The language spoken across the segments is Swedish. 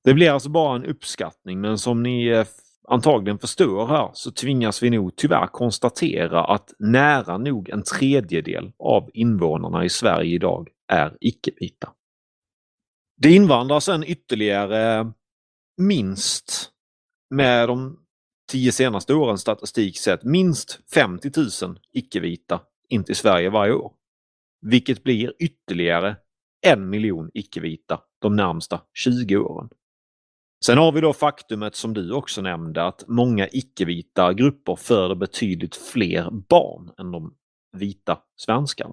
Det blir alltså bara en uppskattning, men som ni antagligen förstår här så tvingas vi nog tyvärr konstatera att nära nog en tredjedel av invånarna i Sverige idag är icke-vita. Det invandrar sedan ytterligare minst, med de 10 senaste årens statistik sett, minst 50 000 icke-vita in till Sverige varje år. Vilket blir ytterligare 1 miljon icke-vita de närmsta 20 åren. Sen har vi då faktumet som du också nämnde, att många icke-vita grupper föder betydligt fler barn än de vita svenskarna.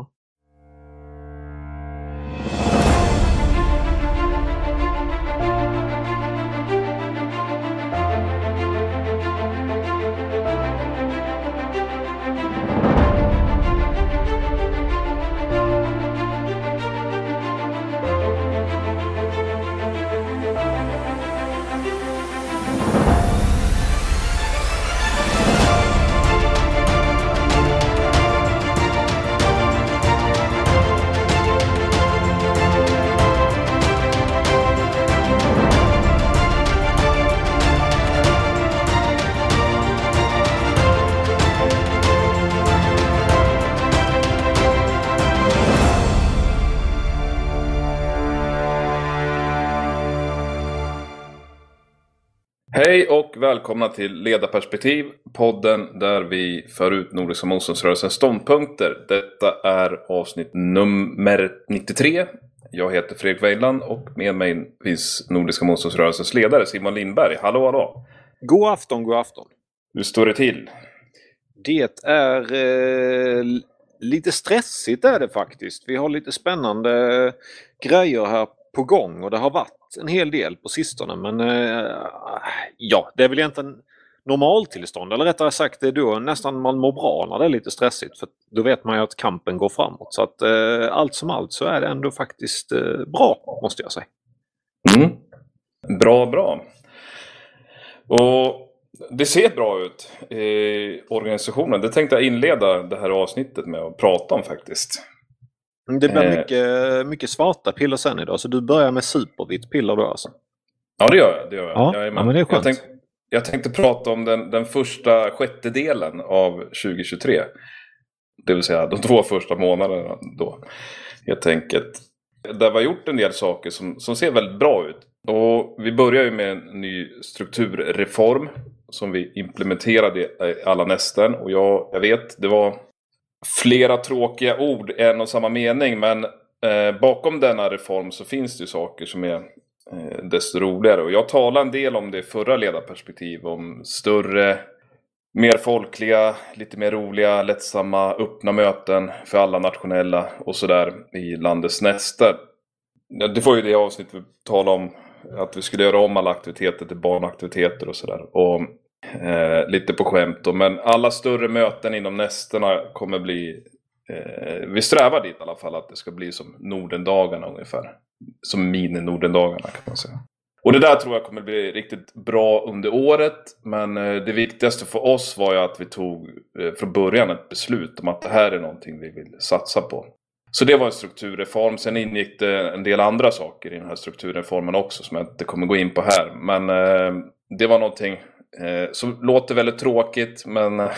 Hej och välkomna till Ledarperspektiv, podden där vi för ut Nordiska motståndsrörelsens ståndpunkter. Detta är avsnitt nummer 93. Jag heter Fredrik Weiland och med mig finns Nordiska motståndsrörelsens ledare Simon Lindberg. Hallå, hallå. God afton, god afton. Hur står det till? Det är lite stressigt är det faktiskt. Vi har lite spännande grejer här på gång och det har varit en hel del på sistone, men ja, det är väl egentligen normaltillstånd, eller rättare sagt det är då nästan man mår bra när det är lite stressigt, för då vet man ju att kampen går framåt, så att allt som allt så är det ändå faktiskt bra, måste jag säga. Bra. Och det ser bra ut i organisationen. Det tänkte jag inleda det här avsnittet med att prata om faktiskt. Det blir mycket svarta piller sen idag, så du börjar med supervitt piller då alltså? Ja, det gör jag. Ja, men det är skönt. Jag tänkte prata om den första sjättedelen av 2023. Det vill säga de 2 första månaderna då, helt enkelt. Där vi har gjort en del saker som ser väldigt bra ut. Och vi börjar ju med en ny strukturreform som vi implementerade i alla nästen. Och jag vet, det var flera tråkiga ord i en och samma mening, men bakom denna reform så finns det ju saker som är desto roligare. Och jag talade en del om det förra ledarperspektiv, om större, mer folkliga, lite mer roliga, lättsamma, öppna möten för alla nationella och sådär i landets näster. Det var ju det avsnitt vi talade om, att vi skulle göra om alla aktiviteter till barnaktiviteter och sådär. Och lite på skämt då. Men alla större möten inom nästerna kommer bli, vi strävar dit i alla fall, att det ska bli som Nordendagarna ungefär. Som mini-Nordendagarna kan man säga. Och det där tror jag kommer bli riktigt bra under året. Men det viktigaste för oss var ju att vi tog från början ett beslut om att det här är någonting vi vill satsa på. Så det var en strukturreform. Sen ingick det en del andra saker i den här strukturreformen också som jag inte kommer gå in på här. Men det var någonting som låter väldigt tråkigt, men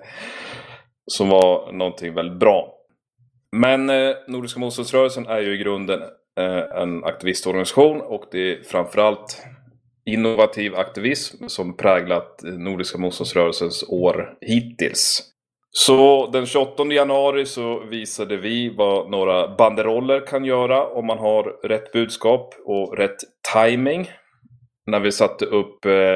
som var någonting väldigt bra. Men Nordiska motståndsrörelsen är ju i grunden en aktivistorganisation, och det är framförallt innovativ aktivism som präglat Nordiska motståndsrörelsens år hittills. Så den 28 januari så visade vi vad några banderoller kan göra om man har rätt budskap och rätt timing. När vi satte upp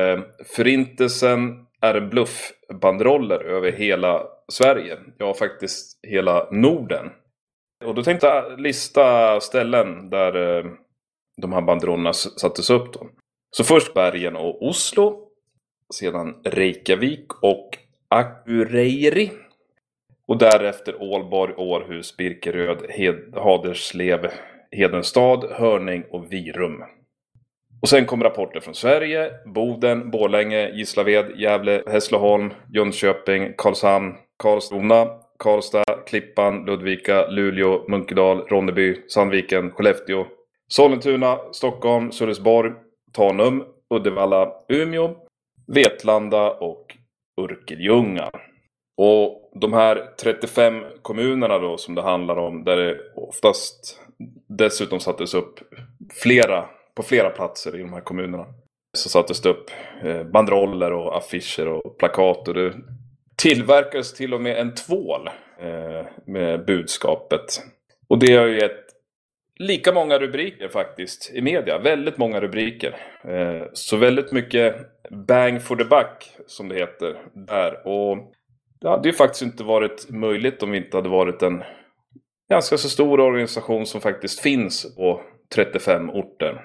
förintelsen är en bluff-banderoller över hela Sverige. Ja, faktiskt hela Norden. Och då tänkte jag lista ställen där de här banderollerna sattes upp då. Så först Bergen och Oslo. Sedan Reykjavik och Akureyri. Och därefter Ålborg, Århus, Birkeröd, Haderslev, Hedenstad, Hörning och Virum. Och sen kom rapporter från Sverige, Boden, Borlänge, Gislaved, Gävle, Hässleholm, Jönköping, Karlshamn, Karlskrona, Karlstad, Klippan, Ludvika, Luleå, Munkedal, Ronneby, Sandviken, Skellefteå, Sollentuna, Stockholm, Sölvesborg, Tanum, Uddevalla, Umeå, Vetlanda och Örkelljunga. Och de här 35 kommunerna då som det handlar om, där det oftast dessutom sattes upp på flera platser i de här kommunerna. Så sattes det upp banderoller och affischer och plakat, och det tillverkades till och med en tvål med budskapet. Och det har ju gett lika många rubriker faktiskt i media, väldigt många rubriker. Så väldigt mycket bang for the buck som det heter där. Och det hade ju faktiskt inte varit möjligt om vi inte hade varit en ganska så stor organisation som faktiskt finns på 35 orter.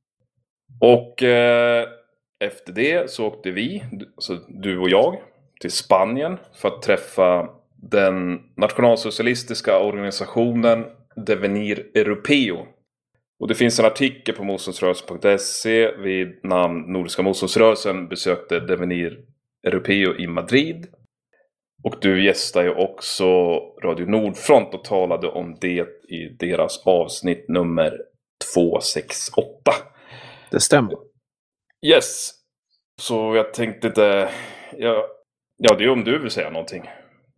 Och efter det så åkte vi, alltså du och jag, till Spanien för att träffa den nationalsocialistiska organisationen Devenir Europeo. Och det finns en artikel på motståndsrörelsen.se vid namn Nordiska motståndsrörelsen besökte Devenir Europeo i Madrid. Och du gästade ju också Radio Nordfront och talade om det i deras avsnitt nummer 268. Det stämmer. Yes. Så jag tänkte inte... Ja, det är om du vill säga någonting.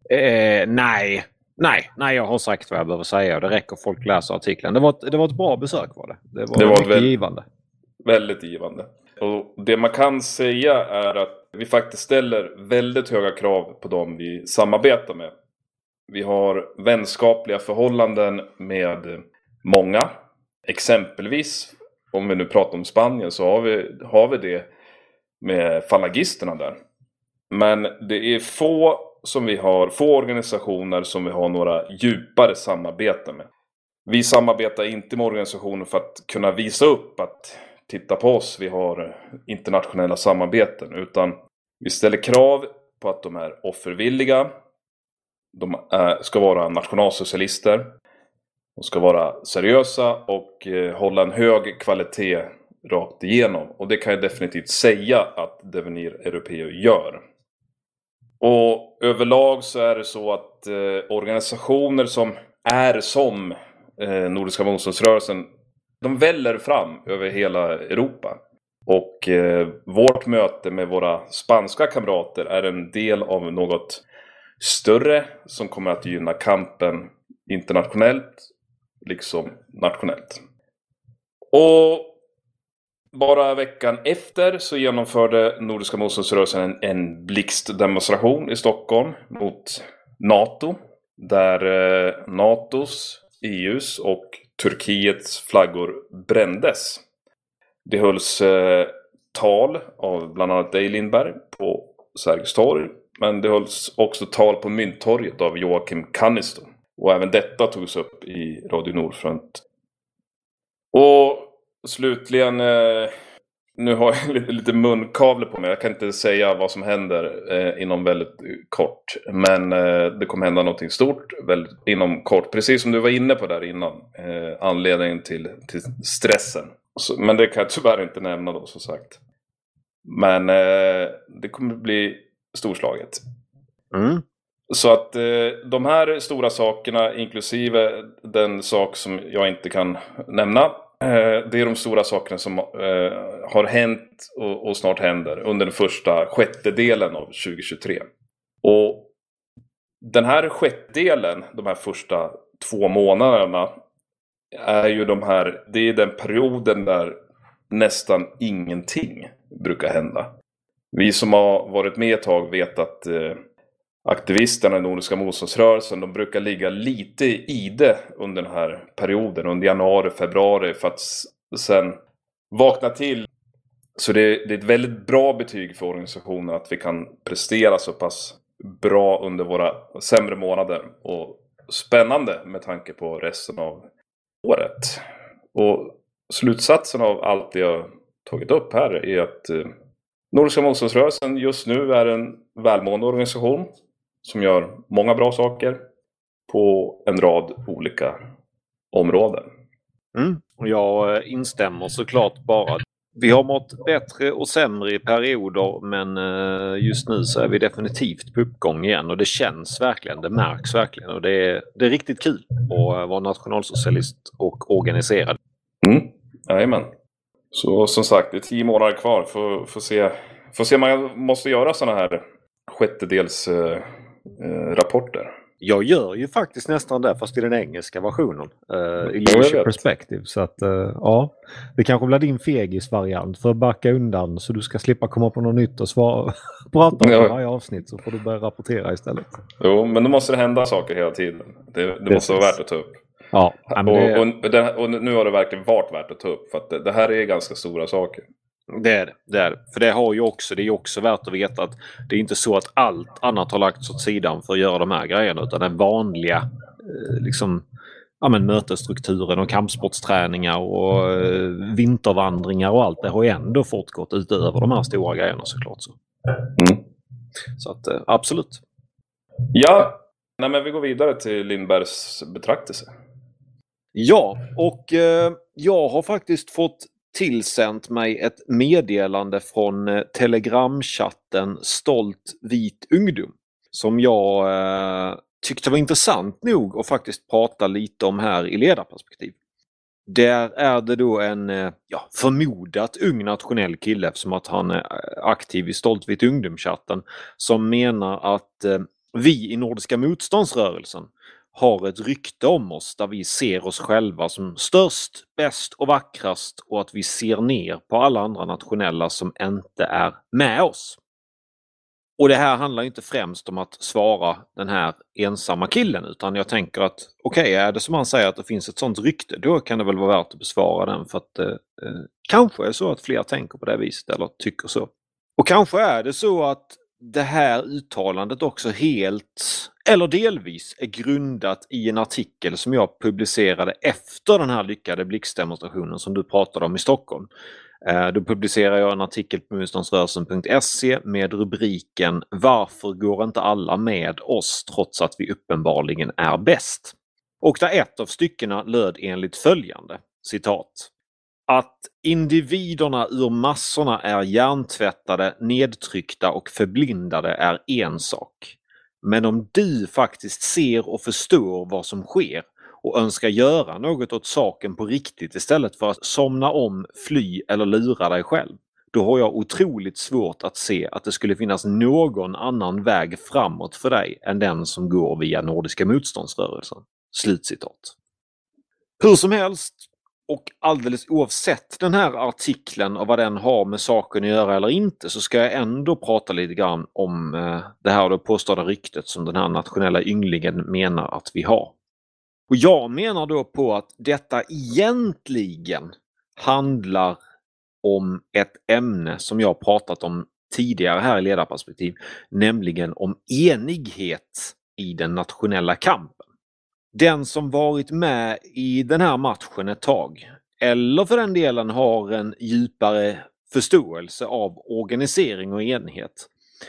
Nej, jag har sagt vad jag behöver säga. Det räcker, folk läser artikeln. Det var ett bra besök var det. Det var mycket givande. Väldigt givande. Och det man kan säga är att vi faktiskt ställer väldigt höga krav på dem vi samarbetar med. Vi har vänskapliga förhållanden med många. Exempelvis, om vi nu pratar om Spanien, så har vi det med falangisterna där. Men det är få organisationer som vi har några djupare samarbeten med. Vi samarbetar inte med organisationer för att kunna visa upp att titta på oss, vi har internationella samarbeten, utan vi ställer krav på att de är offervilliga, de ska vara nationalsocialister, de ska vara seriösa och hålla en hög kvalitet rakt igenom. Och det kan jag definitivt säga att Devenir Europeo gör. Och överlag så är det så att organisationer som Nordiska motståndsrörelsen, de väller fram över hela Europa. Och vårt möte med våra spanska kamrater är en del av något större som kommer att gynna kampen internationellt liksom nationellt. Och bara veckan efter så genomförde Nordiska motståndsrörelsen en blixtdemonstration i Stockholm mot NATO. Där NATOs, EUs och Turkiets flaggor brändes. Det hölls tal av bland annat Dej Lindberg på Sergels torg. Men det hölls också tal på Mynttorget av Joakim Kannisto. Och även detta togs upp i Radio Nordfront. Och slutligen, nu har jag lite munkavle på mig. Jag kan inte säga vad som händer inom väldigt kort. Men det kommer hända något stort inom kort. Precis som du var inne på där innan. Anledningen till stressen. Men det kan jag tyvärr inte nämna då, som sagt. Men det kommer bli storslaget. Mm. Så att de här stora sakerna, inklusive den sak som jag inte kan nämna, det är de stora sakerna som har hänt och snart händer under den första sjättedelen av 2023. Och den här sjättedelen, de här första 2 månaderna, är ju det är den perioden där nästan ingenting brukar hända. Vi som har varit med ett tag vet att aktivisterna i Nordiska motståndsrörelsen, de brukar ligga lite i det under den här perioden, under januari, februari, för att sen vakna till. Så det är ett väldigt bra betyg för organisationen att vi kan prestera så pass bra under våra sämre månader, och spännande med tanke på resten av året. Och slutsatsen av allt det jag tagit upp här är att Nordiska motståndsrörelsen just nu är en välmående organisation som gör många bra saker på en rad olika områden. Och jag instämmer såklart bara. Vi har mått bättre och sämre i perioder, men just nu så är vi definitivt på uppgång igen, och det känns verkligen, det märks verkligen, och det är riktigt kul att vara nationalsocialist och organiserad. Jajamän. Så som sagt, det är 10 månader kvar. Får se om man måste göra sådana här sjättedels rapporter. Jag gör ju faktiskt nästan det, fast i den engelska versionen. I jag Leadership vet. Perspective. Så att ja, det kanske blir din fegis-variant för att backa undan så du ska slippa komma på något nytt och prata om varje avsnitt, så får du börja rapportera istället. Jo, men då måste det hända saker hela tiden. Det måste vara värt att ta upp. Ja, och nu har det verkligen varit värt att ta upp, för att det här är ganska stora saker. Det är det. För det är ju också värt att veta att det är inte så att allt annat har lagts åt sidan för att göra de här grejerna, utan den vanliga mötesstrukturen och kampsportsträningar och vintervandringar och allt det har ju ändå fortgått utöver de här stora grejerna såklart. Så att absolut. Ja, men vi går vidare till Lindbergs betraktelse. Ja, och jag har faktiskt fått tillsänt mig ett meddelande från telegramchatten Stolt vit ungdom som jag tyckte var intressant nog att faktiskt prata lite om här i ledarperspektiv. Där är det då en förmodat ung nationell kille, eftersom att han är aktiv i Stolt vit ungdom-chatten, som menar att vi i Nordiska motståndsrörelsen har ett rykte om oss där vi ser oss själva som störst, bäst och vackrast, och att vi ser ner på alla andra nationella som inte är med oss. Och det här handlar inte främst om att svara den här ensamma killen, utan jag tänker att okej, är det som han säger att det finns ett sånt rykte, då kan det väl vara värt att besvara den, för att kanske är det så att fler tänker på det viset eller tycker så. Och kanske är det så att det här uttalandet också helt eller delvis är grundat i en artikel som jag publicerade efter den här lyckade blixtdemonstrationen som du pratade om i Stockholm. Då publicerade jag en artikel på motståndsrörelsen.se med rubriken "Varför går inte alla med oss trots att vi uppenbarligen är bäst?" Och där ett av styckena löd enligt följande, citat: "Att individerna ur massorna är hjärntvättade, nedtryckta och förblindade är en sak. Men om du faktiskt ser och förstår vad som sker och önskar göra något åt saken på riktigt istället för att somna om, fly eller lura dig själv, då har jag otroligt svårt att se att det skulle finnas någon annan väg framåt för dig än den som går via Nordiska motståndsrörelsen." Slutcitat. Hur som helst, och alldeles oavsett den här artikeln och vad den har med saken att göra eller inte, så ska jag ändå prata lite grann om det här då påstådda ryktet som den här nationella ynglingen menar att vi har. Och jag menar då på att detta egentligen handlar om ett ämne som jag pratat om tidigare här i ledarperspektiv, nämligen om enighet i den nationella kampen. Den som varit med i den här matchen ett tag, eller för den delen har en djupare förståelse av organisering och enhet,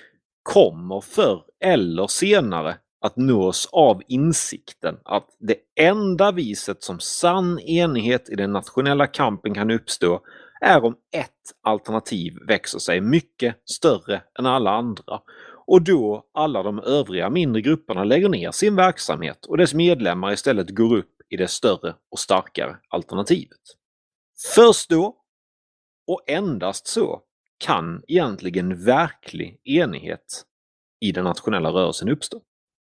kommer förr eller senare att nås av insikten att det enda viset som sann enighet i den nationella kampen kan uppstå är om ett alternativ växer sig mycket större än alla andra, och då alla de övriga mindre grupperna lägger ner sin verksamhet och dess medlemmar istället går upp i det större och starkare alternativet. Först då, och endast så, kan egentligen verklig enighet i den nationella rörelsen uppstå.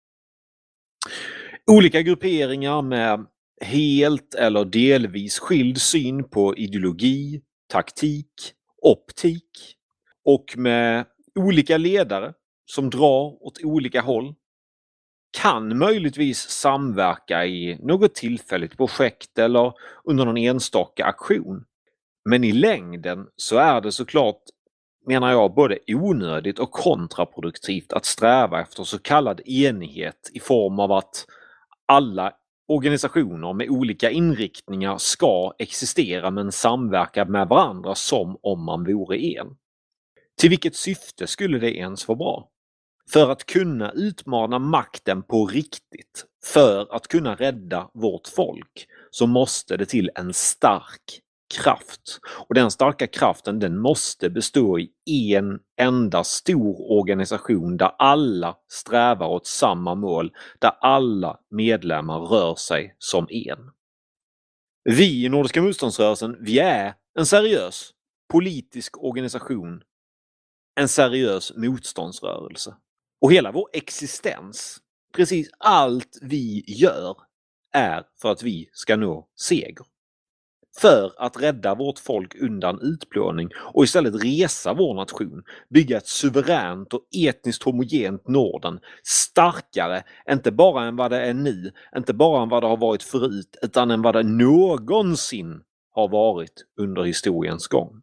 Olika grupperingar med helt eller delvis skild syn på ideologi, taktik, optik och med olika ledare som drar åt olika håll kan möjligtvis samverka i något tillfälligt projekt eller under någon enstaka aktion. Men i längden så är det såklart, menar jag, både onödigt och kontraproduktivt att sträva efter så kallad enighet i form av att alla organisationer med olika inriktningar ska existera men samverka med varandra som om man vore en. Till vilket syfte skulle det ens vara bra? För att kunna utmana makten på riktigt, för att kunna rädda vårt folk, så måste det till en stark kraft. Och den starka kraften, den måste bestå i en enda stor organisation där alla strävar åt samma mål, där alla medlemmar rör sig som en. Vi i Nordiska motståndsrörelsen, vi är en seriös politisk organisation, en seriös motståndsrörelse. Och hela vår existens, precis allt vi gör, är för att vi ska nå seger. För att rädda vårt folk undan utplåning och istället resa vår nation, bygga ett suveränt och etniskt homogent Norden, starkare inte bara än vad det är nu, inte bara än vad det har varit förut, utan än vad det någonsin har varit under historiens gång.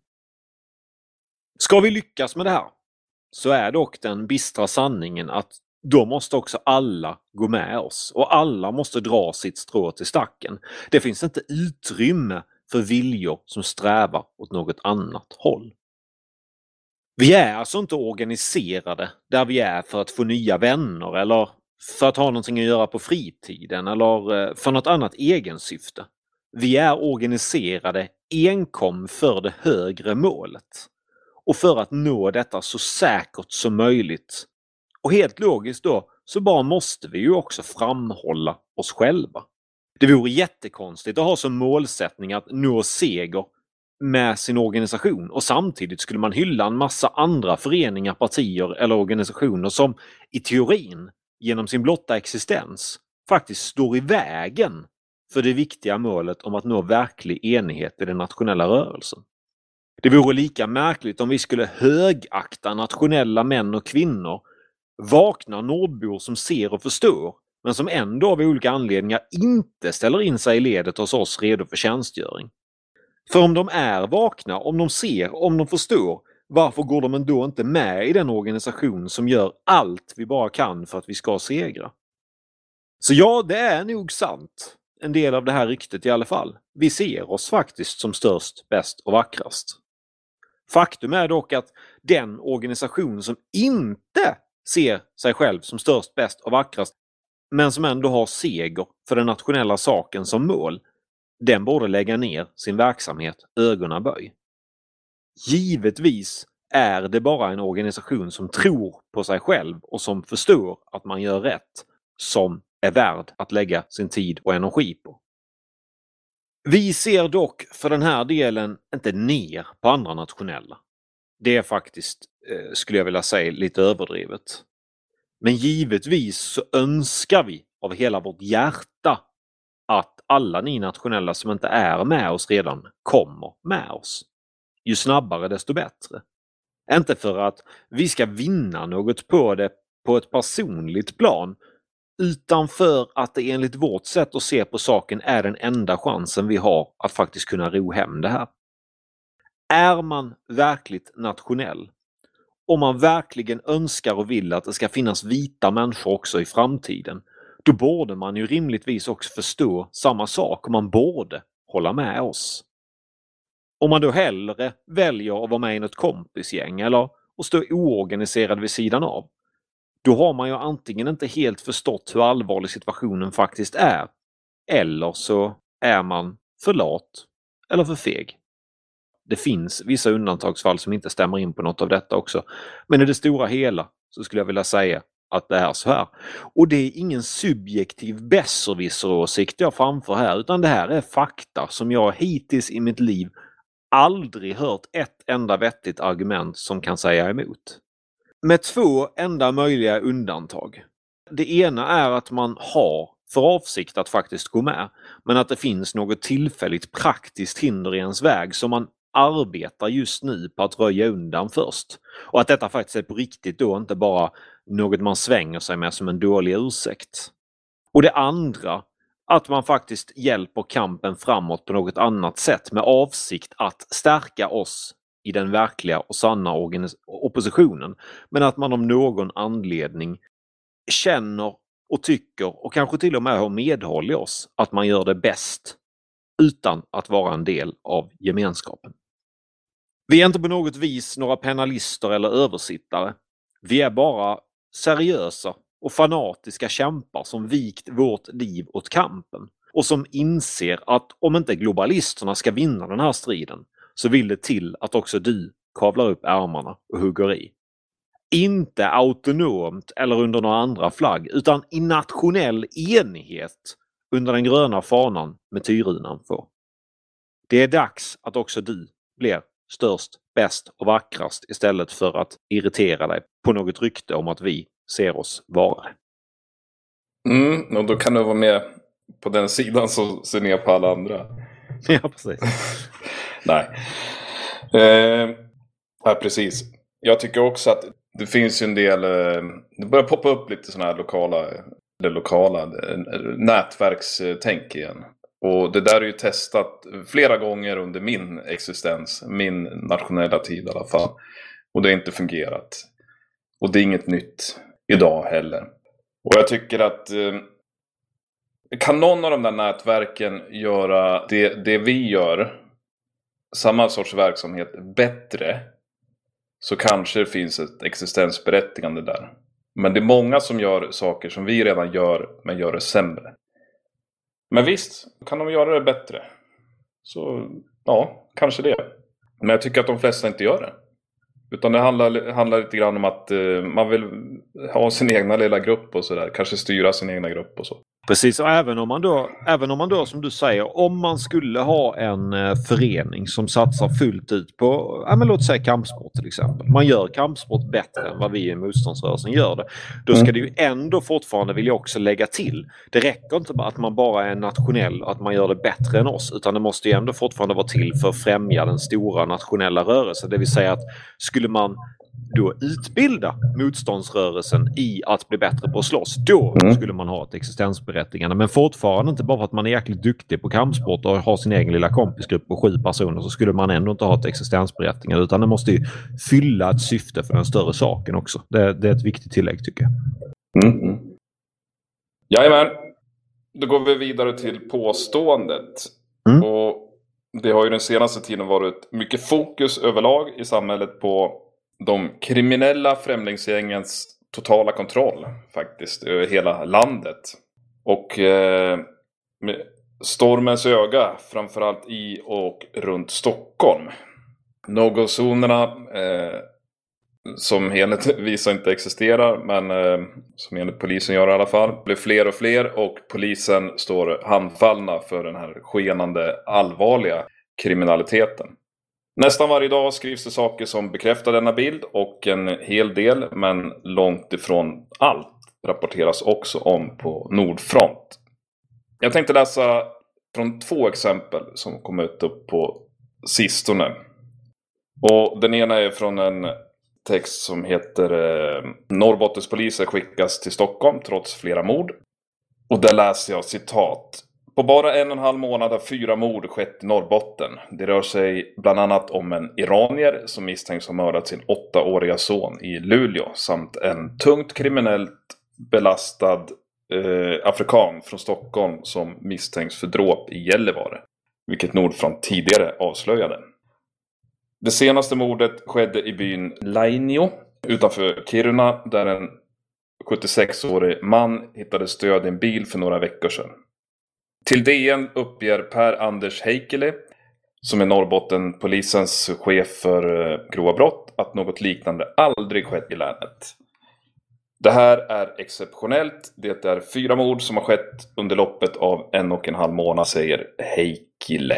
Ska vi lyckas med det här, så är dock den bistra sanningen att då måste också alla gå med oss och alla måste dra sitt strå till stacken. Det finns inte utrymme för viljor som strävar åt något annat håll. Vi är alltså inte organiserade där vi är för att få nya vänner eller för att ha någonting att göra på fritiden eller för något annat egensyfte. Vi är organiserade enkom för det högre målet och för att nå detta så säkert som möjligt. Och helt logiskt då så bara måste vi ju också framhålla oss själva. Det vore jättekonstigt att ha som målsättning att nå seger med sin organisation och samtidigt skulle man hylla en massa andra föreningar, partier eller organisationer som i teorin genom sin blotta existens faktiskt står i vägen för det viktiga målet om att nå verklig enighet i den nationella rörelsen. Det vore lika märkligt om vi skulle högakta nationella män och kvinnor, vakna nordbor som ser och förstår, men som ändå av olika anledningar inte ställer in sig i ledet hos oss redo för tjänstgöring. För om de är vakna, om de ser, om de förstår, varför går de då inte med i den organisation som gör allt vi bara kan för att vi ska segra? Så ja, det är nog sant. En del av det här ryktet i alla fall. Vi ser oss faktiskt som störst, bäst och vackrast. Faktum är dock att den organisation som inte ser sig själv som störst, bäst och vackrast, men som ändå har seger för den nationella saken som mål, den borde lägga ner sin verksamhet ögonaböj. Givetvis är det bara en organisation som tror på sig själv och som förstår att man gör rätt som är värd att lägga sin tid och energi på. Vi ser dock för den här delen inte ner på andra nationella. Det är faktiskt, skulle jag vilja säga, lite överdrivet. Men givetvis så önskar vi av hela vårt hjärta att alla ni nationella som inte är med oss redan kommer med oss. Ju snabbare desto bättre. Inte för att vi ska vinna något på det på ett personligt plan, utan för att det enligt vårt sätt att se på saken är den enda chansen vi har att faktiskt kunna ro hem det här. Är man verkligt nationell, om man verkligen önskar och vill att det ska finnas vita människor också i framtiden, då borde man ju rimligtvis också förstå samma sak och man borde hålla med oss. Om man då hellre väljer att vara med i något kompisgäng eller att stå oorganiserad vid sidan av, då har man ju antingen inte helt förstått hur allvarlig situationen faktiskt är, eller så är man för lat eller för feg. Det finns vissa undantagsfall som inte stämmer in på något av detta också, men i det stora hela så skulle jag vilja säga att det är så här. Och det är ingen subjektiv besserwisser-åsikt jag framför här, utan det här är fakta som jag hittills i mitt liv aldrig hört ett enda vettigt argument som kan säga emot. Med två enda möjliga undantag. Det ena är att man har för avsikt att faktiskt gå med, men att det finns något tillfälligt praktiskt hinder i ens väg som man arbetar just nu på att röja undan först. Och att detta faktiskt är på riktigt då, inte bara något man svänger sig med som en dålig ursäkt. Och det andra, att man faktiskt hjälper kampen framåt på något annat sätt med avsikt att stärka oss i den verkliga och sanna oppositionen, men att man om någon anledning känner och tycker och kanske till och med har medhåll i oss att man gör det bäst utan att vara en del av gemenskapen. Vi är inte på något vis några penalister eller översittare. Vi är bara seriösa och fanatiska kämpar som vikt vårt liv åt kampen och som inser att om inte globalisterna ska vinna den här striden så vill det till att också du kavlar upp ärmarna och hugger i. Inte autonomt eller under några andra flagg, utan i nationell enighet under den gröna fanan med Tyrunan på. Det är dags att också du blir störst, bäst och vackrast istället för att irritera dig på något rykte om att vi ser oss vara. Och då kan du vara med på den sidan som ser ner på alla andra. Ja, precis. Nej. Ja, precis. Jag tycker också att det finns ju en del, det börjar poppa upp lite sådana här lokala nätverkstänk igen. Och det där är ju testat flera gånger under min existens, min nationella tid i alla fall. Och det har inte fungerat. Och det är inget nytt idag heller. Och jag tycker att kan någon av de där nätverken göra det vi gör, samma sorts verksamhet, bättre, så kanske det finns ett existensberättigande där. Men det är många som gör saker som vi redan gör, men gör det sämre. Men visst, kan de göra det bättre? Så ja, kanske det. Men jag tycker att de flesta inte gör det. Utan det handlar lite grann om att man vill ha sin egna lilla grupp och sådär. Kanske styra sin egna grupp och så. Precis, och även om man då som du säger, om man skulle ha en förening som satsar fullt ut på, låt säga kampsport till exempel. Man gör kampsport bättre än vad vi i motståndsrörelsen gör det. Då ska det ju ändå fortfarande, vill jag också lägga till, det räcker inte bara att man bara är nationell och att man gör det bättre än oss, utan det måste ju ändå fortfarande vara till för att främja den stora nationella rörelsen. Det vill säga att skulle man då utbilda motståndsrörelsen i att bli bättre på att slåss, då skulle man ha ett existensberättigande. Men fortfarande inte bara för att man är jäkligt duktig på kampsport och har sin egen lilla kompisgrupp på 7 personer, så skulle man ändå inte ha ett existensberättigande, utan det måste ju fylla ett syfte för den större saken också. Det är ett viktigt tillägg, tycker jag. Jajamän. Då går vi vidare till påståendet. Och det har ju den senaste tiden varit mycket fokus överlag i samhället på de kriminella främlingsgängens totala kontroll faktiskt över hela landet. Och med stormens öga framförallt i och runt Stockholm. No-go-zonerna som enligt vissa inte existerar, men som enligt polisen gör i alla fall, blir fler och fler, och polisen står handfallna för den här skenande allvarliga kriminaliteten. Nästan varje dag skrivs det saker som bekräftar denna bild, och en hel del, men långt ifrån allt, rapporteras också om på Nordfront. Jag tänkte läsa från 2 exempel som kom upp på sistone. Och den ena är från en text som heter Norrbottens poliser skickas till Stockholm trots flera mord. Och där läser jag citat. På bara 1,5 månad har 4 mord skett i Norrbotten. Det rör sig bland annat om en iranier som misstänks ha mördat sin 8-åriga son i Luleå, samt en tungt kriminellt belastad afrikan från Stockholm som misstänks för dråp i Gällivare, vilket Nordfront tidigare avslöjade. Det senaste mordet skedde i byn Lainio utanför Kiruna, där en 76-årig man hittades död i en bil för några veckor sedan. Till DN uppger Per-Anders Heikkilä, som är Norrbottenpolisens chef för grova brott, att något liknande aldrig skett i länet. Det här är exceptionellt. Det är 4 mord som har skett under loppet av 1,5 månad, säger Heikkilä.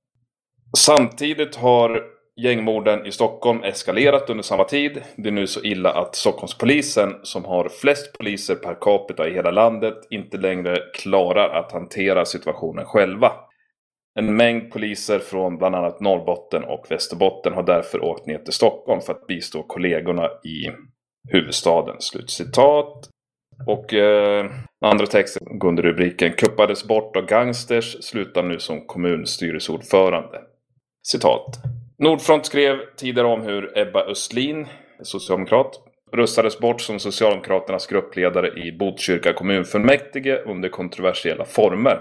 Samtidigt har gängmorden i Stockholm eskalerat under samma tid. Det är nu så illa att Stockholmspolisen, som har flest poliser per capita i hela landet, inte längre klarar att hantera situationen själva. En mängd poliser från bland annat Norrbotten och Västerbotten har därför åkt ner till Stockholm för att bistå kollegorna i huvudstaden. Slutcitat. Och den andra texten går under rubriken Kuppades bort av gangsters, slutar nu som kommunstyrelseordförande. Citat. Nordfront skrev tidigare om hur Ebba Östlin, socialdemokrat, röstades bort som Socialdemokraternas gruppledare i Botkyrka kommunfullmäktige under kontroversiella former.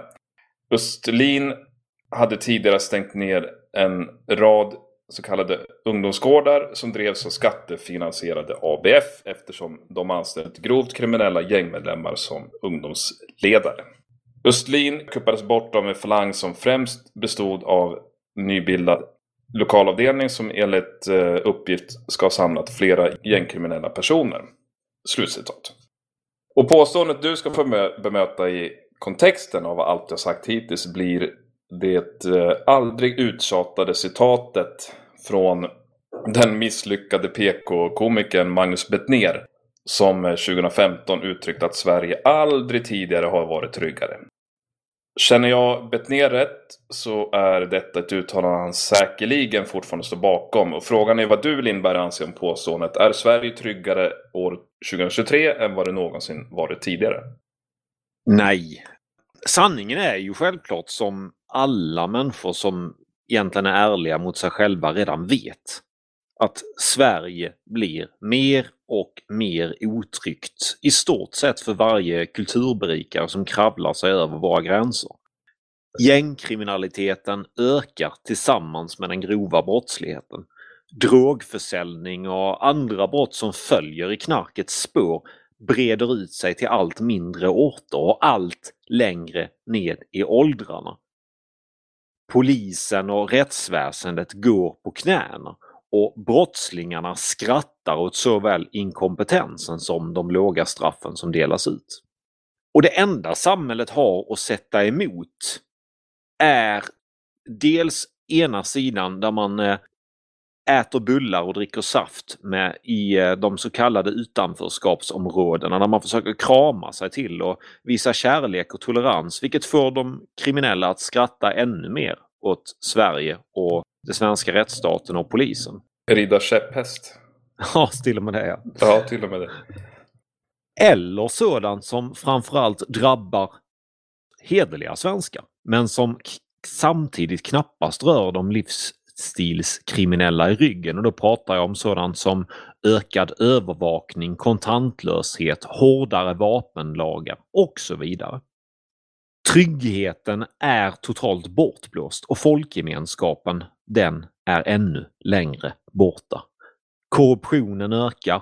Östlin hade tidigare stängt ner en rad så kallade ungdomsgårdar som drevs av skattefinansierade ABF, eftersom de anställt grovt kriminella gängmedlemmar som ungdomsledare. Östlin kuppades bort av en falang som främst bestod av nybildad lokalavdelning som enligt uppgift ska ha samlat flera gängkriminella personer. Slutcitat. Och påståendet du ska få bemöta i kontexten av allt jag sagt hittills blir det aldrig uttjatade citatet från den misslyckade PK-komikern Magnus Bettner som 2015 uttryckte att Sverige aldrig tidigare har varit tryggare. Känner jag Bettner rätt så är detta ett uttalande han säkerligen fortfarande står bakom. Och frågan är vad du, Lindberg, anser om påståendet. Är Sverige tryggare år 2023 än vad det någonsin varit tidigare? Nej. Sanningen är ju självklart, som alla människor som egentligen är ärliga mot sig själva redan vet, att Sverige blir mer och mer otryggt i stort sett för varje kulturberikare som kravlar sig över våra gränser. Gängkriminaliteten ökar tillsammans med den grova brottsligheten. Drogförsäljning och andra brott som följer i knarkets spår breder ut sig till allt mindre orter och allt längre ned i åldrarna. Polisen och rättsväsendet går på knäna och brottslingarna skrattar åt såväl inkompetensen som de låga straffen som delas ut. Och det enda samhället har att sätta emot är dels ena sidan där man äter bullar och dricker saft med i de så kallade utanförskapsområdena där man försöker krama sig till och visa kärlek och tolerans, vilket får de kriminella att skratta ännu mer åt Sverige och den svenska rättsstaten och polisen. Rida käpphäst. Ja, till och med det. Ja, till och med det. Eller sådant som framförallt drabbar hederliga svenskar, men som samtidigt knappast rör de livsstilskriminella i ryggen. Och då pratar jag om sådant som ökad övervakning, kontantlöshet, hårdare vapenlagar och så vidare. Tryggheten är totalt bortblåst och folkgemenskapen, den är ännu längre borta. Korruptionen ökar.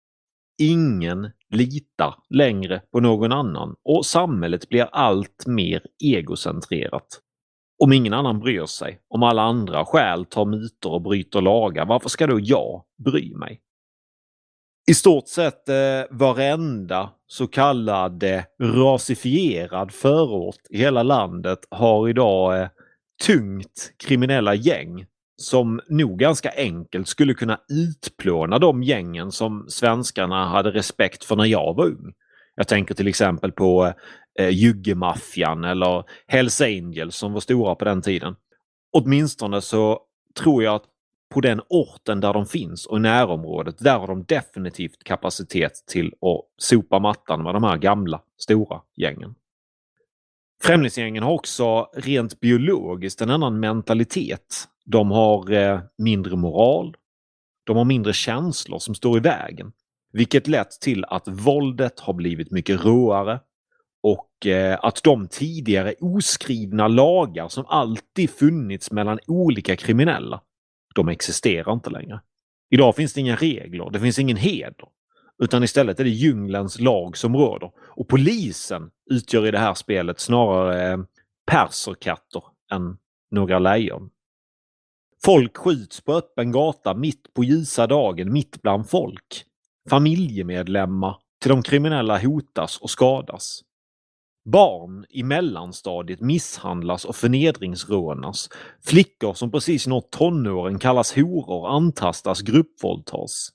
Ingen litar längre på någon annan och samhället blir allt mer egocentrerat. Om ingen annan bryr sig, om alla andra stjäl, tar mutor och bryter lagar, varför ska då jag bry mig? I stort sett varenda så kallad rasifierad förort i hela landet har idag tungt kriminella gäng som nog ganska enkelt skulle kunna utplåna de gängen som svenskarna hade respekt för när jag var ung. Jag tänker till exempel på Juggemaffian eller Hells Angels som var stora på den tiden. Åtminstone så tror jag att på den orten där de finns och i närområdet, där har de definitivt kapacitet till att sopa mattan med de här gamla stora gängen. Främlingsgängen har också rent biologiskt en annan mentalitet. De har mindre moral, de har mindre känslor som står i vägen, vilket lett till att våldet har blivit mycket råare och att de tidigare oskrivna lagar som alltid funnits mellan olika kriminella, de existerar inte längre. Idag finns det inga regler, det finns ingen heder, utan istället är det djungelns lag som råder. Och polisen utgör i det här spelet snarare perserkatter än några lejon. Folk skjuts på öppen gata mitt på ljusa dagen, mitt bland folk. Familjemedlemmar till de kriminella hotas och skadas. Barn i mellanstadiet misshandlas och förnedringsrånas. Flickor som precis nått tonåren kallas horor, antastas, gruppvåldtas.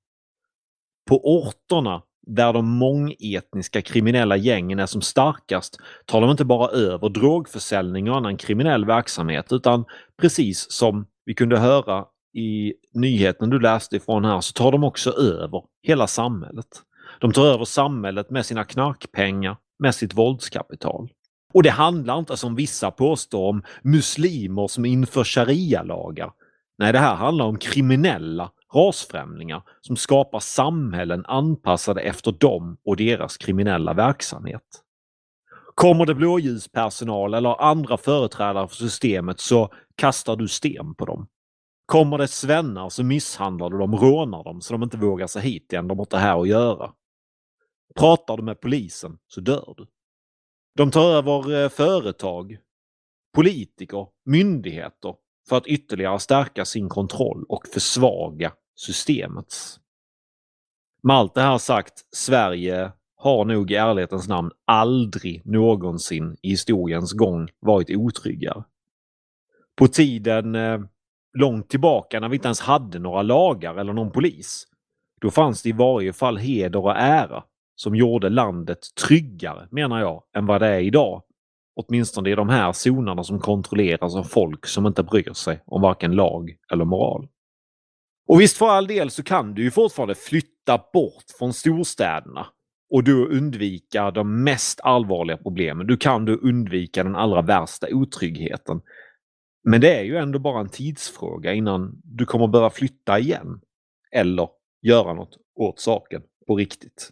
På orterna där de mångetniska kriminella gängen är som starkast tar de inte bara över drogförsäljning och annan kriminell verksamhet, utan precis som vi kunde höra i nyheten du läste ifrån här, så tar de också över hela samhället. De tar över samhället med sina knarkpengar, med sitt våldskapital. Och det handlar inte, som vissa påstår, om muslimer som inför sharia-lagar. Nej, det här handlar om kriminella rasfrämlingar som skapar samhällen anpassade efter dem och deras kriminella verksamhet. Kommer det blåljuspersonal eller andra företrädare för systemet så kastar du sten på dem. Kommer det svennar så misshandlar du dem, rånar dem så de inte vågar sig hit igen, de har inte här att göra. Pratar du med polisen så dör du. De tar över företag, politiker, myndigheter för att ytterligare stärka sin kontroll och försvaga systemets. Med allt det här sagt, Sverige har nog i ärlighetens namn aldrig någonsin i historiens gång varit otryggare. På tiden långt tillbaka när vi inte ens hade några lagar eller någon polis. Då fanns det i varje fall heder och ära som gjorde landet tryggare, menar jag, än vad det är idag. Åtminstone i de här zonerna som kontrolleras av folk som inte bryr sig om varken lag eller moral. Och visst, för all del så kan du ju fortfarande flytta bort från storstäderna och då undvika de mest allvarliga problemen. Du kan då undvika den allra värsta otryggheten. Men det är ju ändå bara en tidsfråga innan du kommer behöva flytta igen. Eller göra något åt saken på riktigt.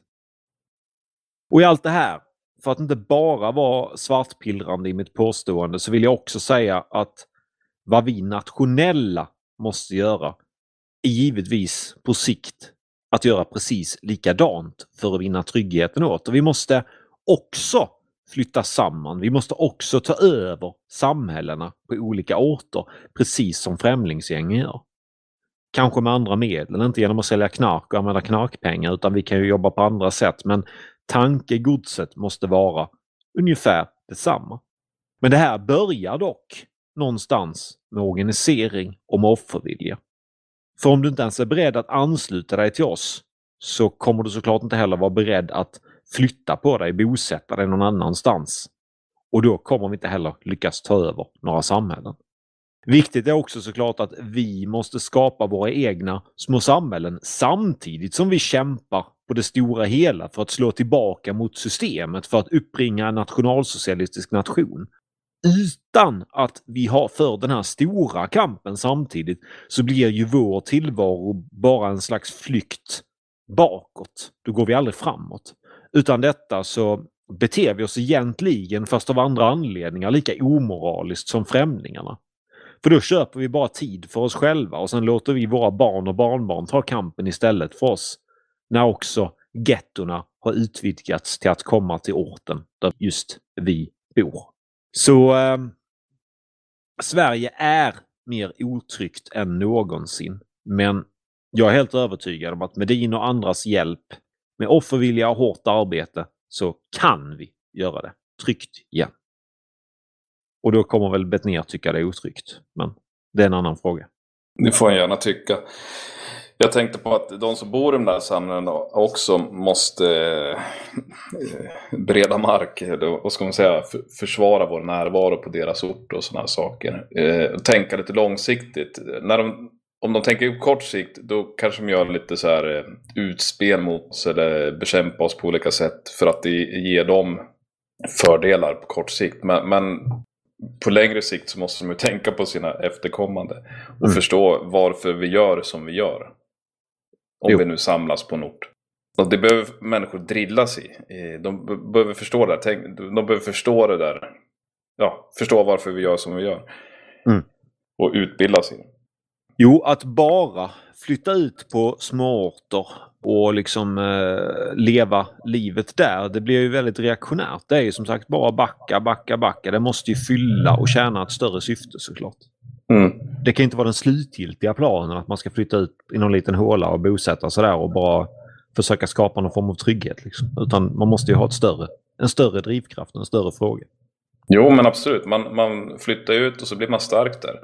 Och i allt det här, för att inte bara vara svartpillrande i mitt påstående, så vill jag också säga att vad vi nationella måste göra är givetvis på sikt att göra precis likadant för att vinna tryggheten åt. Och vi måste också flytta samman. Vi måste också ta över samhällena på olika orter, precis som främlingsgängen gör. Kanske med andra medel, inte genom att sälja knark och använda knarkpengar, utan vi kan ju jobba på andra sätt. Men tankegodset måste vara ungefär detsamma. Men det här börjar dock någonstans med organisering och med offervilja. För om du inte ens är beredd att ansluta dig till oss så kommer du såklart inte heller vara beredd att flytta på dig, bosätta dig någon annanstans. Och då kommer vi inte heller lyckas ta över några samhällen. Viktigt är också såklart att vi måste skapa våra egna små samhällen samtidigt som vi kämpar på det stora hela för att slå tillbaka mot systemet, för att uppbringa en nationalsocialistisk nation. Utan att vi har för den här stora kampen samtidigt så blir ju vår tillvaro bara en slags flykt bakåt. Då går vi aldrig framåt. Utan detta så beter vi oss egentligen, fast av andra anledningar, lika omoraliskt som främlingarna. För då köper vi bara tid för oss själva och sen låter vi våra barn och barnbarn ta kampen istället för oss. När också gettorna har utvidgats till att komma till orten där just vi bor. Så Sverige är mer otryggt än någonsin. Men jag är helt övertygad om att med din och andras hjälp, med offervilja och hårt arbete, så kan vi göra det tryggt igen. Och då kommer väl Betnér tycka det är otryggt. Men det är en annan fråga. Det får jag gärna tycka. Jag tänkte på att de som bor i de där samhällena också måste bereda mark, vad ska man säga, försvara vår närvaro på deras ort och sådana saker. Tänka lite långsiktigt. Om de tänker på kort sikt, då kanske de gör lite så här utspel mot oss eller bekämpa oss på olika sätt för att det ger dem fördelar på kort sikt. Men på längre sikt så måste de ju tänka på sina efterkommande och förstå varför vi gör som vi gör. Om vi nu samlas på en ort. Och det behöver människor drillas i. De behöver förstå det där. De behöver förstå det där. Ja, förstå varför vi gör som vi gör. Och utbilda sig. Jo, att bara flytta ut på småorter och liksom leva livet där, det blir ju väldigt reaktionärt. Det är ju som sagt bara backa. Det måste ju fylla och tjäna ett större syfte såklart. Det kan inte vara den slutgiltiga planen att man ska flytta ut i någon liten håla och bosätta sig där och bara försöka skapa någon form av trygghet. Liksom. Utan man måste ju ha en större drivkraft, en större fråga. Jo, men absolut. Man flyttar ut och så blir man stark där.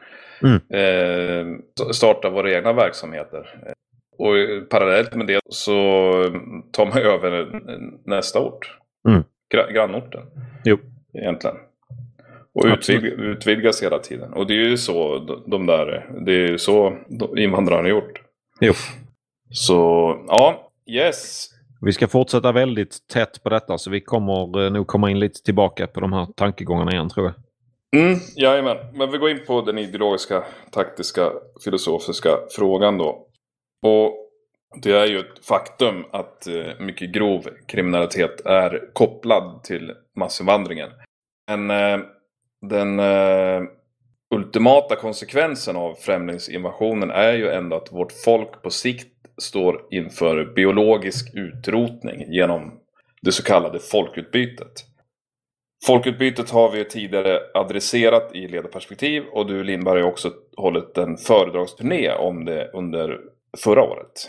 Startar våra egna verksamheter. Och parallellt med det så tar man över nästa ort. Grannorten. Jo. Egentligen. Och utvidgas hela tiden. Och det är ju så det är ju så invandrarna har gjort. Jo. Så, ja, yes. Vi ska fortsätta väldigt tätt på detta, så vi kommer nog komma in lite tillbaka på de här tankegångarna igen, tror jag. Jajamän. Men vi går in på den ideologiska, taktiska, filosofiska frågan då. Och det är ju ett faktum att mycket grov kriminalitet är kopplad till massinvandringen. Men den ultimata konsekvensen av främlingsinvasionen är ju ändå att vårt folk på sikt står inför biologisk utrotning genom det så kallade folkutbytet. Folkutbytet har vi tidigare adresserat i ledarperspektiv, och du, Lindberg, har också hållit en föredragsturné om det under förra året.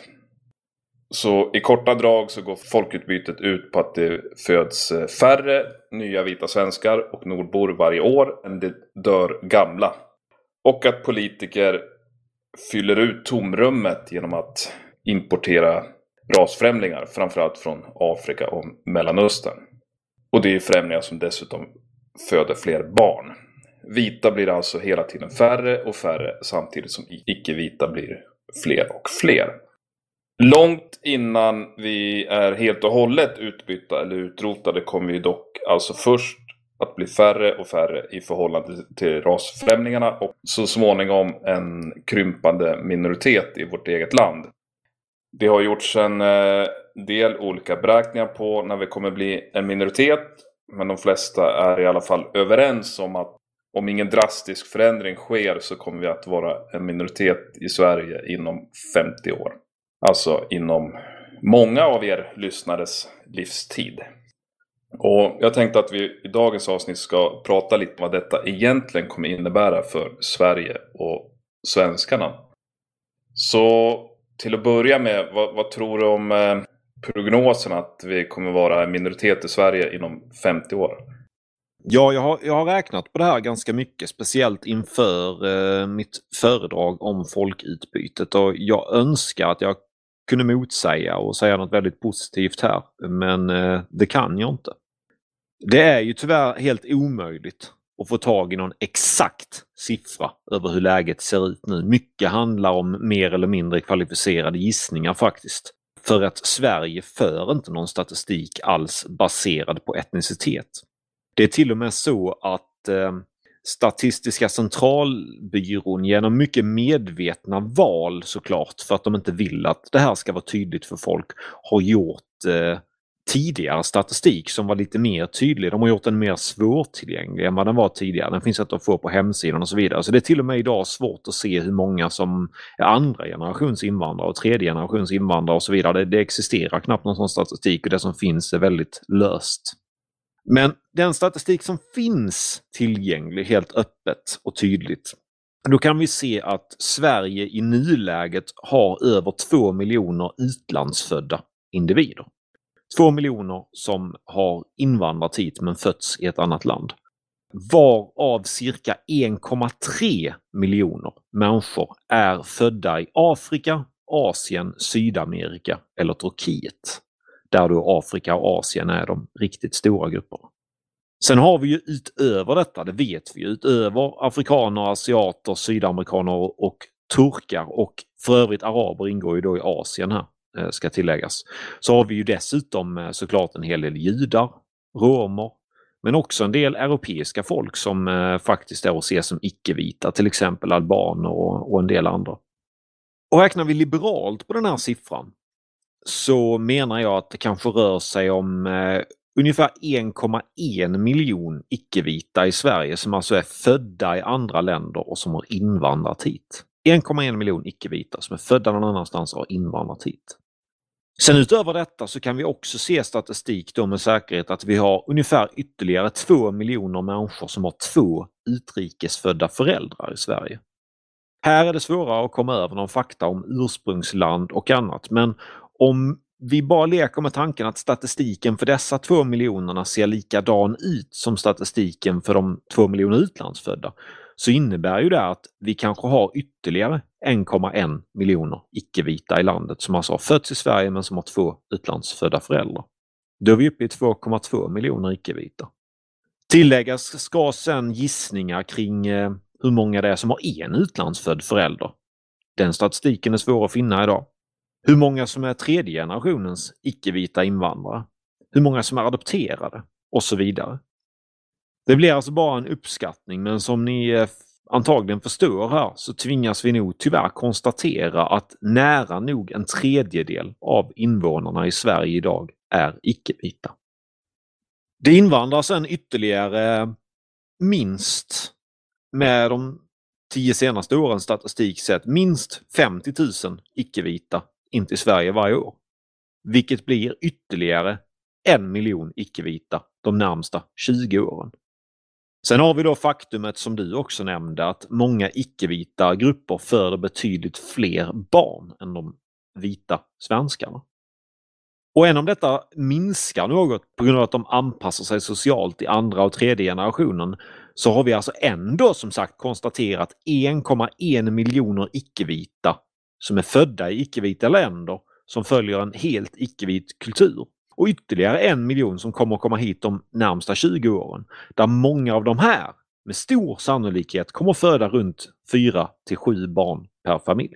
Så i korta drag så går folkutbytet ut på att det föds färre nya vita svenskar och nordbor varje år än det dör gamla. Och att politiker fyller ut tomrummet genom att importera rasfrämlingar, framförallt från Afrika och Mellanöstern. Och det är främlingar som dessutom föder fler barn. Vita blir alltså hela tiden färre och färre, samtidigt som icke-vita blir fler och fler. Långt innan vi är helt och hållet utbytta eller utrotade kommer vi dock alltså först att bli färre och färre i förhållande till rasfrämlingarna och så småningom en krympande minoritet i vårt eget land. Det har gjorts en del olika beräkningar på när vi kommer bli en minoritet, men de flesta är i alla fall överens om att om ingen drastisk förändring sker så kommer vi att vara en minoritet i Sverige inom 50 år. Alltså inom många av er lyssnares livstid. Och jag tänkte att vi i dagens avsnitt ska prata lite om vad detta egentligen kommer innebära för Sverige och svenskarna. Så till att börja med, vad tror du om prognosen att vi kommer vara en minoritet i Sverige inom 50 år? Ja, jag har räknat på det här ganska mycket, speciellt inför mitt föredrag om folkutbytet. Och jag önskar att jag kunde motsäga och säga något väldigt positivt här, men det kan jag inte. Det är ju tyvärr helt omöjligt att få tag i någon exakt siffra över hur läget ser ut nu. Mycket handlar om mer eller mindre kvalificerade gissningar faktiskt. För att Sverige för inte någon statistik alls baserad på etnicitet. Det är till och med så att Statistiska centralbyrån genom mycket medvetna val såklart, för att de inte vill att det här ska vara tydligt för folk, har gjort tidigare statistik som var lite mer tydlig. De har gjort den mer svårtillgänglig än vad den var tidigare. Den finns att få på hemsidan och så vidare. Så det är till och med idag svårt att se hur många som är andra generations invandrare och tredje generations invandrare och så vidare. Det existerar knappt någon sån statistik och det som finns är väldigt löst. Men den statistik som finns tillgänglig helt öppet och tydligt, då kan vi se att Sverige i nuläget har över 2 miljoner utlandsfödda individer. 2 miljoner som har invandrat hit men fötts i ett annat land. Varav cirka 1,3 miljoner människor är födda i Afrika, Asien, Sydamerika eller Turkiet. Där då Afrika och Asien är de riktigt stora grupperna. Sen har vi ju utöver detta, det vet vi ju, utöver afrikaner, asiater, sydamerikaner och turkar och för övrigt araber ingår ju då i Asien här, ska tilläggas. Så har vi ju dessutom såklart en hel del judar, romer, men också en del europeiska folk som faktiskt är att se som icke-vita, till exempel albaner och en del andra. Och räknar vi liberalt på den här siffran så menar jag att det kanske rör sig om ungefär 1,1 miljon icke-vita i Sverige som alltså är födda i andra länder och som har invandrat hit. 1,1 miljon icke-vita som är födda någon annanstans och har invandrat hit. Sen utöver detta så kan vi också se statistik då med säkerhet att vi har ungefär ytterligare 2 miljoner människor som har 2 utrikesfödda föräldrar i Sverige. Här är det svårare att komma över någon fakta om ursprungsland och annat, men om vi bara leker med tanken att statistiken för dessa 2 miljonerna ser likadan ut som statistiken för de 2 miljoner utlandsfödda, så innebär ju det att vi kanske har ytterligare 1,1 miljoner icke-vita i landet som alltså har fötts i Sverige men som har 2 utlandsfödda föräldrar. Då är vi uppe i 2,2 miljoner icke-vita. Tilläggas ska sen gissningar kring hur många det är som har en utlandsfödd förälder. Den statistiken är svår att finna idag. Hur många som är tredje generationens icke-vita invandrare. Hur många som är adopterade och så vidare. Det blir alltså bara en uppskattning, men som ni antagligen förstår här så tvingas vi nog tyvärr konstatera att nära nog en tredjedel av invånarna i Sverige idag är icke-vita. Det invandrar sedan ytterligare minst, med de 10 senaste årens statistik sett, minst 50 000 icke-vita in till Sverige varje år. Vilket blir ytterligare 1 miljon icke-vita de närmsta 20 åren. Sen har vi då faktumet som du också nämnde att många icke-vita grupper föder betydligt fler barn än de vita svenskarna. Och även om detta minskar något på grund av att de anpassar sig socialt i andra och tredje generationen så har vi alltså ändå som sagt konstaterat 1,1 miljoner icke-vita som är födda i icke-vita länder som följer en helt icke-vit kultur. Och ytterligare 1 miljon som kommer att komma hit de närmsta 20 åren. Där många av de här med stor sannolikhet kommer att föda runt 4-7 barn per familj.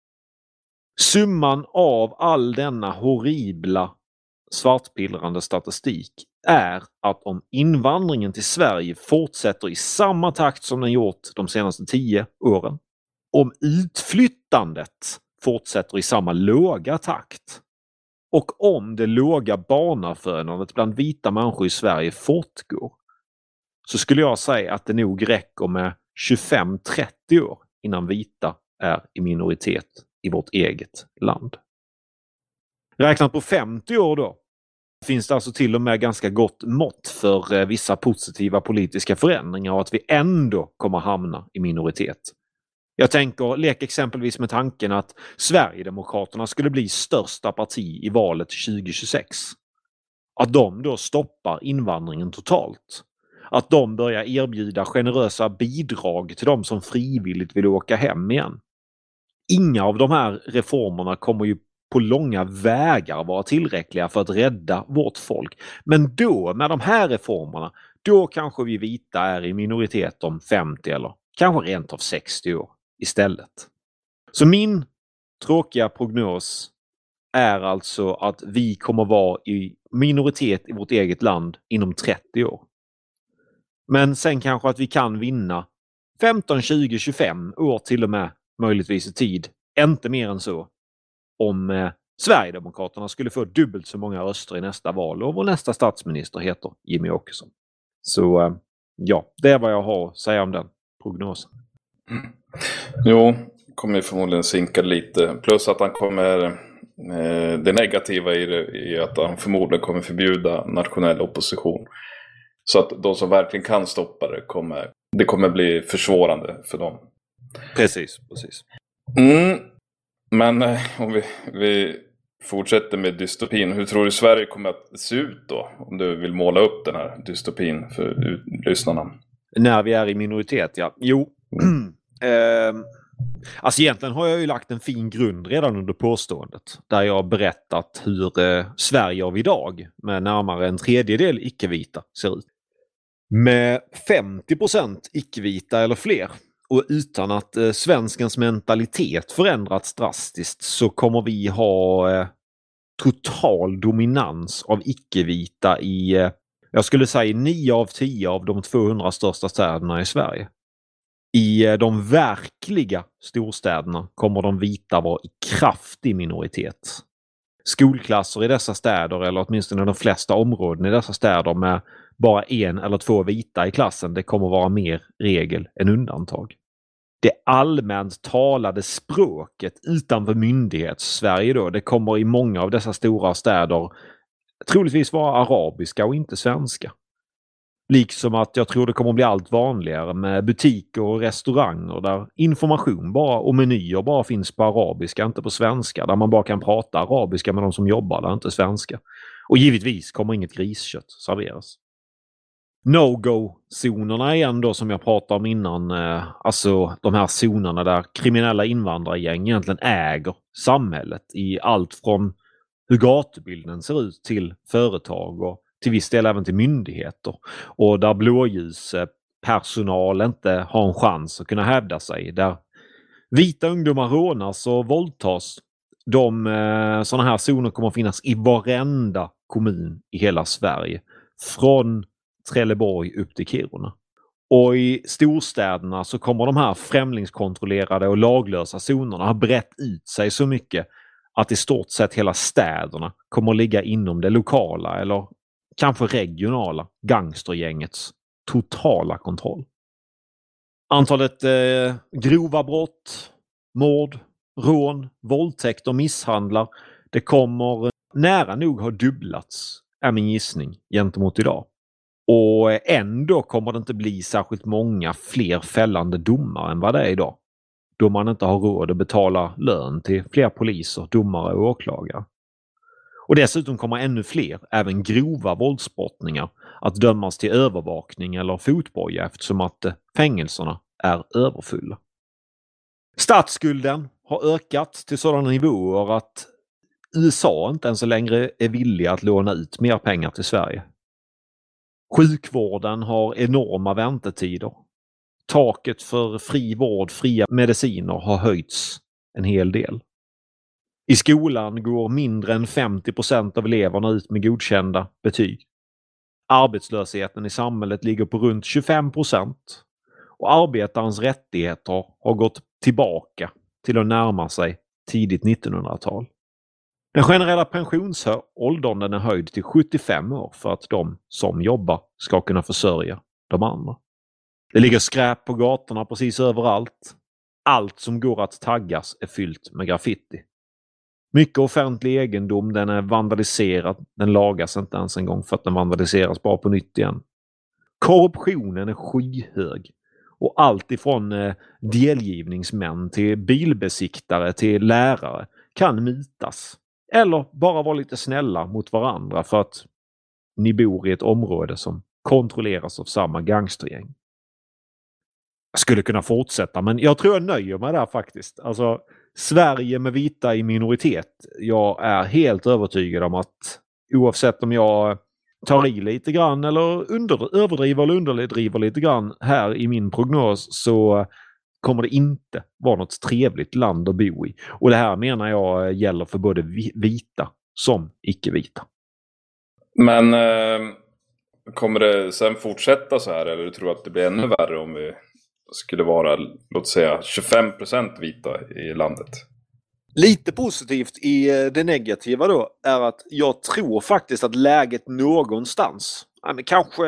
Summan av all denna horribla svartpillrande statistik är att om invandringen till Sverige fortsätter i samma takt som den gjort de senaste 10 åren, om utflyttandet fortsätter i samma låga takt och om det låga barnafödandet bland vita människor i Sverige fortgår, så skulle jag säga att det nog räcker med 25-30 år innan vita är i minoritet i vårt eget land. Räknat på 50 år då finns det alltså till och med ganska gott mått för vissa positiva politiska förändringar och att vi ändå kommer hamna i minoritet. Jag tänker, lek exempelvis med tanken att Sverigedemokraterna skulle bli största parti i valet 2026. Att de då stoppar invandringen totalt. Att de börjar erbjuda generösa bidrag till de som frivilligt vill åka hem igen. Inga av de här reformerna kommer ju på långa vägar vara tillräckliga för att rädda vårt folk. Men då, med de här reformerna, då kanske vi vita är i minoritet om 50 eller kanske rent av 60 år istället. Så min tråkiga prognos är alltså att vi kommer vara i minoritet i vårt eget land inom 30 år. Men sen kanske att vi kan vinna 15, 20, 25 år till och med möjligtvis i tid. Inte mer än så. Om Sverigedemokraterna skulle få dubbelt så många röster i nästa val och vår nästa statsminister heter Jimmie Åkesson. Så ja, det är vad jag har att säga om den prognosen. Jo, kommer förmodligen sinka lite. Plus att han kommer, det negativa i det är att han förmodligen kommer förbjuda nationell opposition. Så att de som verkligen kan stoppa det kommer bli försvårande för dem. Precis. Men om vi fortsätter med dystopin. Hur tror du Sverige kommer att se ut då? Om du vill måla upp den här dystopin för lyssnarna. När vi är i minoritet, ja. Jo. Alltså egentligen har jag ju lagt en fin grund redan under påståendet. Där jag har berättat hur Sverige av idag med närmare en tredjedel icke-vita ser ut. Med 50% icke-vita eller fler. Och utan att svenskens mentalitet förändrats drastiskt så kommer vi ha total dominans av icke-vita i, jag skulle säga 9 av 10 av de 200 största städerna i Sverige. I de verkliga storstäderna kommer de vita vara i kraftig minoritet. Skolklasser i dessa städer, eller åtminstone de flesta områden i dessa städer med bara 1 eller 2 vita i klassen, det kommer vara mer regel än undantag. Det allmänt talade språket utanför myndighets-Sverige då, det kommer i många av dessa stora städer troligtvis vara arabiska och inte svenska. Liksom att jag tror det kommer bli allt vanligare med butiker och restauranger där information bara och menyer bara finns på arabiska, inte på svenska. Där man bara kan prata arabiska med de som jobbar där, inte svenska. Och givetvis kommer inget griskött serveras. No-go-zonerna igen då som jag pratade om innan. Alltså de här zonerna där kriminella invandrargäng egentligen äger samhället i allt från hur gatubilden ser ut till företag och till viss del även till myndigheter. Och där blåljuspersonal inte har en chans att kunna hävda sig. Där vita ungdomar rånas och våldtas. Sådana här zoner kommer att finnas i varenda kommun i hela Sverige. Från Trelleborg upp till Kiruna. Och i storstäderna så kommer de här främlingskontrollerade och laglösa zonerna ha brett ut sig så mycket att i stort sett hela städerna kommer att ligga inom det lokala eller kanske regionala gangstergängets totala kontroll. Antalet grova brott, mord, rån, våldtäkt och misshandlar, det kommer nära nog ha dubblats, är min gissning, gentemot idag. Och ändå kommer det inte bli särskilt många fler fällande domar än vad det är idag. Då man inte har råd att betala lön till fler poliser, domare och åklagare. Och dessutom kommer ännu fler, även grova våldsbrottningar, att dömas till övervakning eller fotboja eftersom att fängelserna är överfulla. Statsskulden har ökat till sådana nivåer att USA inte ens längre är villiga att låna ut mer pengar till Sverige. Sjukvården har enorma väntetider. Taket för fri vård, fria mediciner har höjts en hel del. I skolan går mindre än 50% av eleverna ut med godkända betyg. Arbetslösheten i samhället ligger på runt 25% och arbetarens rättigheter har gått tillbaka till att närma sig tidigt 1900-tal. Den generella pensionsåldern är höjd till 75 år för att de som jobbar ska kunna försörja de andra. Det ligger skräp på gatorna precis överallt. Allt som går att taggas är fyllt med graffiti. Mycket offentlig egendom, den är vandaliserad. Den lagas inte ens en gång för att den vandaliseras bara på nytt igen. Korruptionen är skyhög. Och allt ifrån delgivningsmän till bilbesiktare till lärare kan mutas. Eller bara vara lite snälla mot varandra för att ni bor i ett område som kontrolleras av samma gangstergäng. Jag skulle kunna fortsätta, men jag tror jag nöjer mig där faktiskt. Alltså, Sverige med vita i minoritet. Jag är helt övertygad om att oavsett om jag tar i lite grann eller överdriver eller underdriver lite grann här i min prognos, så kommer det inte vara något trevligt land att bo i. Och det här menar jag gäller för både vita som icke-vita. Men kommer det sen fortsätta så här, eller du tror att det blir ännu värre om vi skulle vara, låt säga, 25% vita i landet? Lite positivt i det negativa då är att jag tror faktiskt att läget någonstans, kanske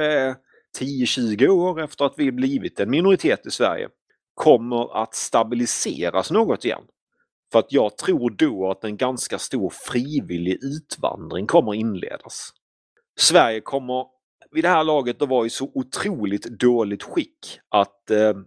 10-20 år efter att vi blivit en minoritet i Sverige, kommer att stabiliseras något igen. För att jag tror då att en ganska stor frivillig utvandring kommer inledas. Sverige kommer vid det här laget att vara i så otroligt dåligt skick att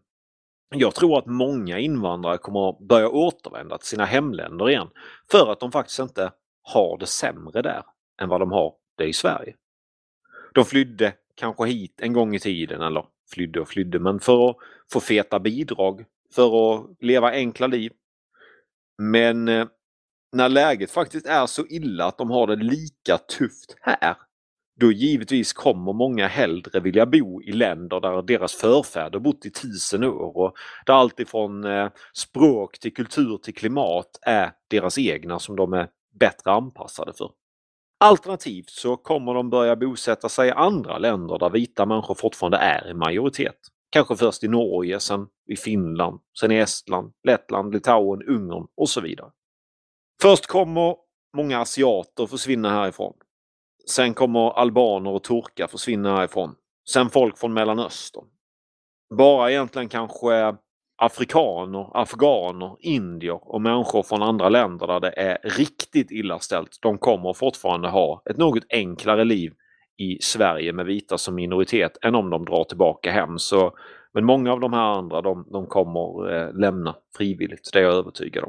jag tror att många invandrare kommer att börja återvända till sina hemländer igen. För att de faktiskt inte har det sämre där än vad de har det i Sverige. De flydde kanske hit en gång i tiden, eller flydde, men för att få feta bidrag, för att leva enkla liv. Men när läget faktiskt är så illa att de har det lika tufft här, då givetvis kommer många hellre vilja bo i länder där deras förfäder bott i 1000 år och där allt ifrån språk till kultur till klimat är deras egna som de är bättre anpassade för. Alternativt så kommer de börja bosätta sig i andra länder där vita människor fortfarande är i majoritet. Kanske först i Norge, sen i Finland, sen i Estland, Lettland, Litauen, Ungern och så vidare. Först kommer många asiater försvinna härifrån. Sen kommer albaner och turkar försvinna härifrån. Sen folk från Mellanöstern. Bara egentligen kanske afrikaner, afghaner, indier och människor från andra länder där det är riktigt illa ställt. De kommer fortfarande ha ett något enklare liv i Sverige med vita som minoritet än om de drar tillbaka hem. Men många av de här andra de kommer lämna frivilligt, det är jag övertygad om.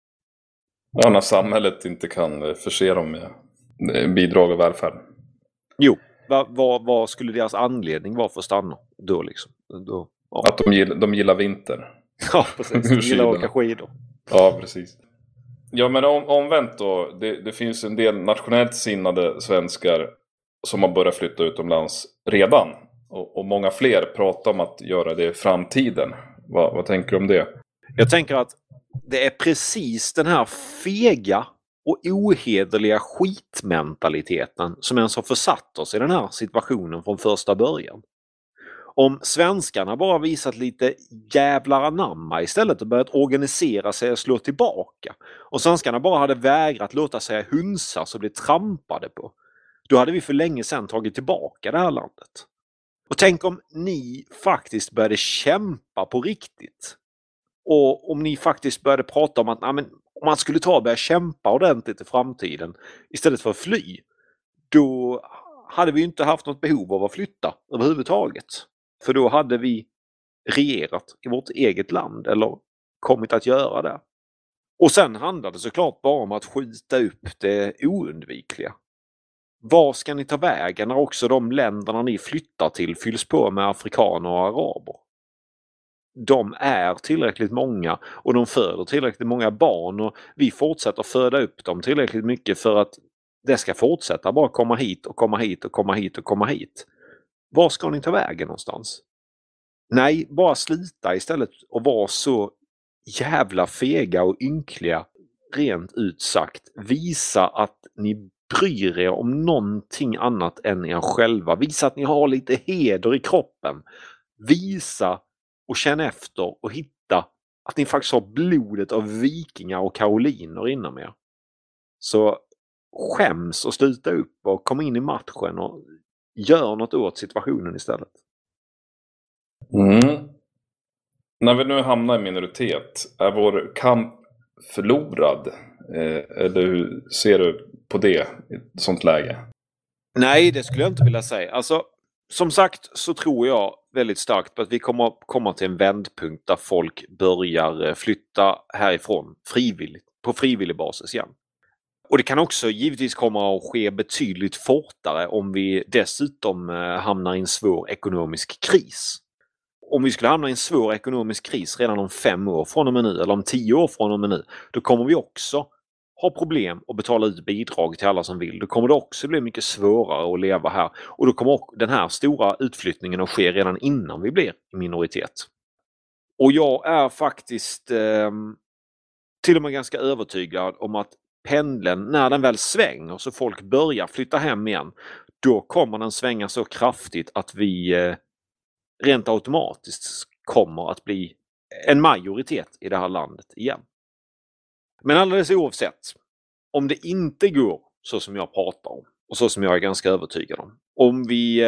Ja, när samhället inte kan förse dem med bidrag och välfärd. Jo, vad skulle deras anledning vara för att stanna då liksom? Ja. Att de gillar vinter. Ja, precis. De gillar att åka skidor. Ja, precis. Ja, men omvänt då. Det finns en del nationellt sinnade svenskar som har börjat flytta utomlands redan. Och många fler pratar om att göra det i framtiden. Vad tänker du om det? Jag tänker att det är precis den här fega och ohederliga skitmentaliteten som ens har försatt oss i den här situationen från första början. Om svenskarna bara visat lite jävlar anamma istället och börjat organisera sig och slå tillbaka, och svenskarna bara hade vägrat låta sig hunsas och bli trampade på, då hade vi för länge sedan tagit tillbaka det här landet. Och tänk om ni faktiskt började kämpa på riktigt. Och om ni faktiskt började prata om att om man skulle börja kämpa ordentligt i framtiden istället för att fly, då hade vi inte haft något behov av att flytta överhuvudtaget. För då hade vi regerat i vårt eget land eller kommit att göra det. Och sen handlar det såklart bara om att skjuta upp det oundvikliga. Var ska ni ta vägen när också de länderna ni flyttar till fylls på med afrikaner och araber? De är tillräckligt många och de föder tillräckligt många barn och vi fortsätter föda upp dem tillräckligt mycket för att det ska fortsätta bara komma hit och komma hit och komma hit och komma hit. Var ska ni ta vägen någonstans? Nej, bara sluta istället och vara så jävla fega och ynkliga, rent ut sagt. Visa att ni bryr er om någonting annat än er själva. Visa att ni har lite heder i kroppen. Visa och känn efter och hitta att ni faktiskt har blodet av vikingar och karoliner inom er. Så skäms och sluta upp och kom in i matchen och gör något åt situationen istället. När vi nu hamnar i minoritet, är vår kamp förlorad? Eller hur ser du på det i ett sånt läge? Nej, det skulle jag inte vilja säga. Alltså, som sagt så tror jag väldigt starkt på att vi kommer att komma till en vändpunkt där folk börjar flytta härifrån frivilligt, på frivillig basis igen. Och det kan också givetvis komma att ske betydligt fortare om vi dessutom hamnar i en svår ekonomisk kris. Om vi skulle hamna i en svår ekonomisk kris redan om 5 år från och med nu, eller om 10 år från och med nu, då kommer vi också ha problem att betala ut bidrag till alla som vill. Då kommer det också bli mycket svårare att leva här. Och då kommer den här stora utflyttningen att ske redan innan vi blir i minoritet. Och jag är faktiskt till och med ganska övertygad om att pendeln, när den väl svänger så folk börjar flytta hem igen, då kommer den svänga så kraftigt att vi rent automatiskt kommer att bli en majoritet i det här landet igen. Men alldeles oavsett, om det inte går så som jag pratar om och så som jag är ganska övertygad om vi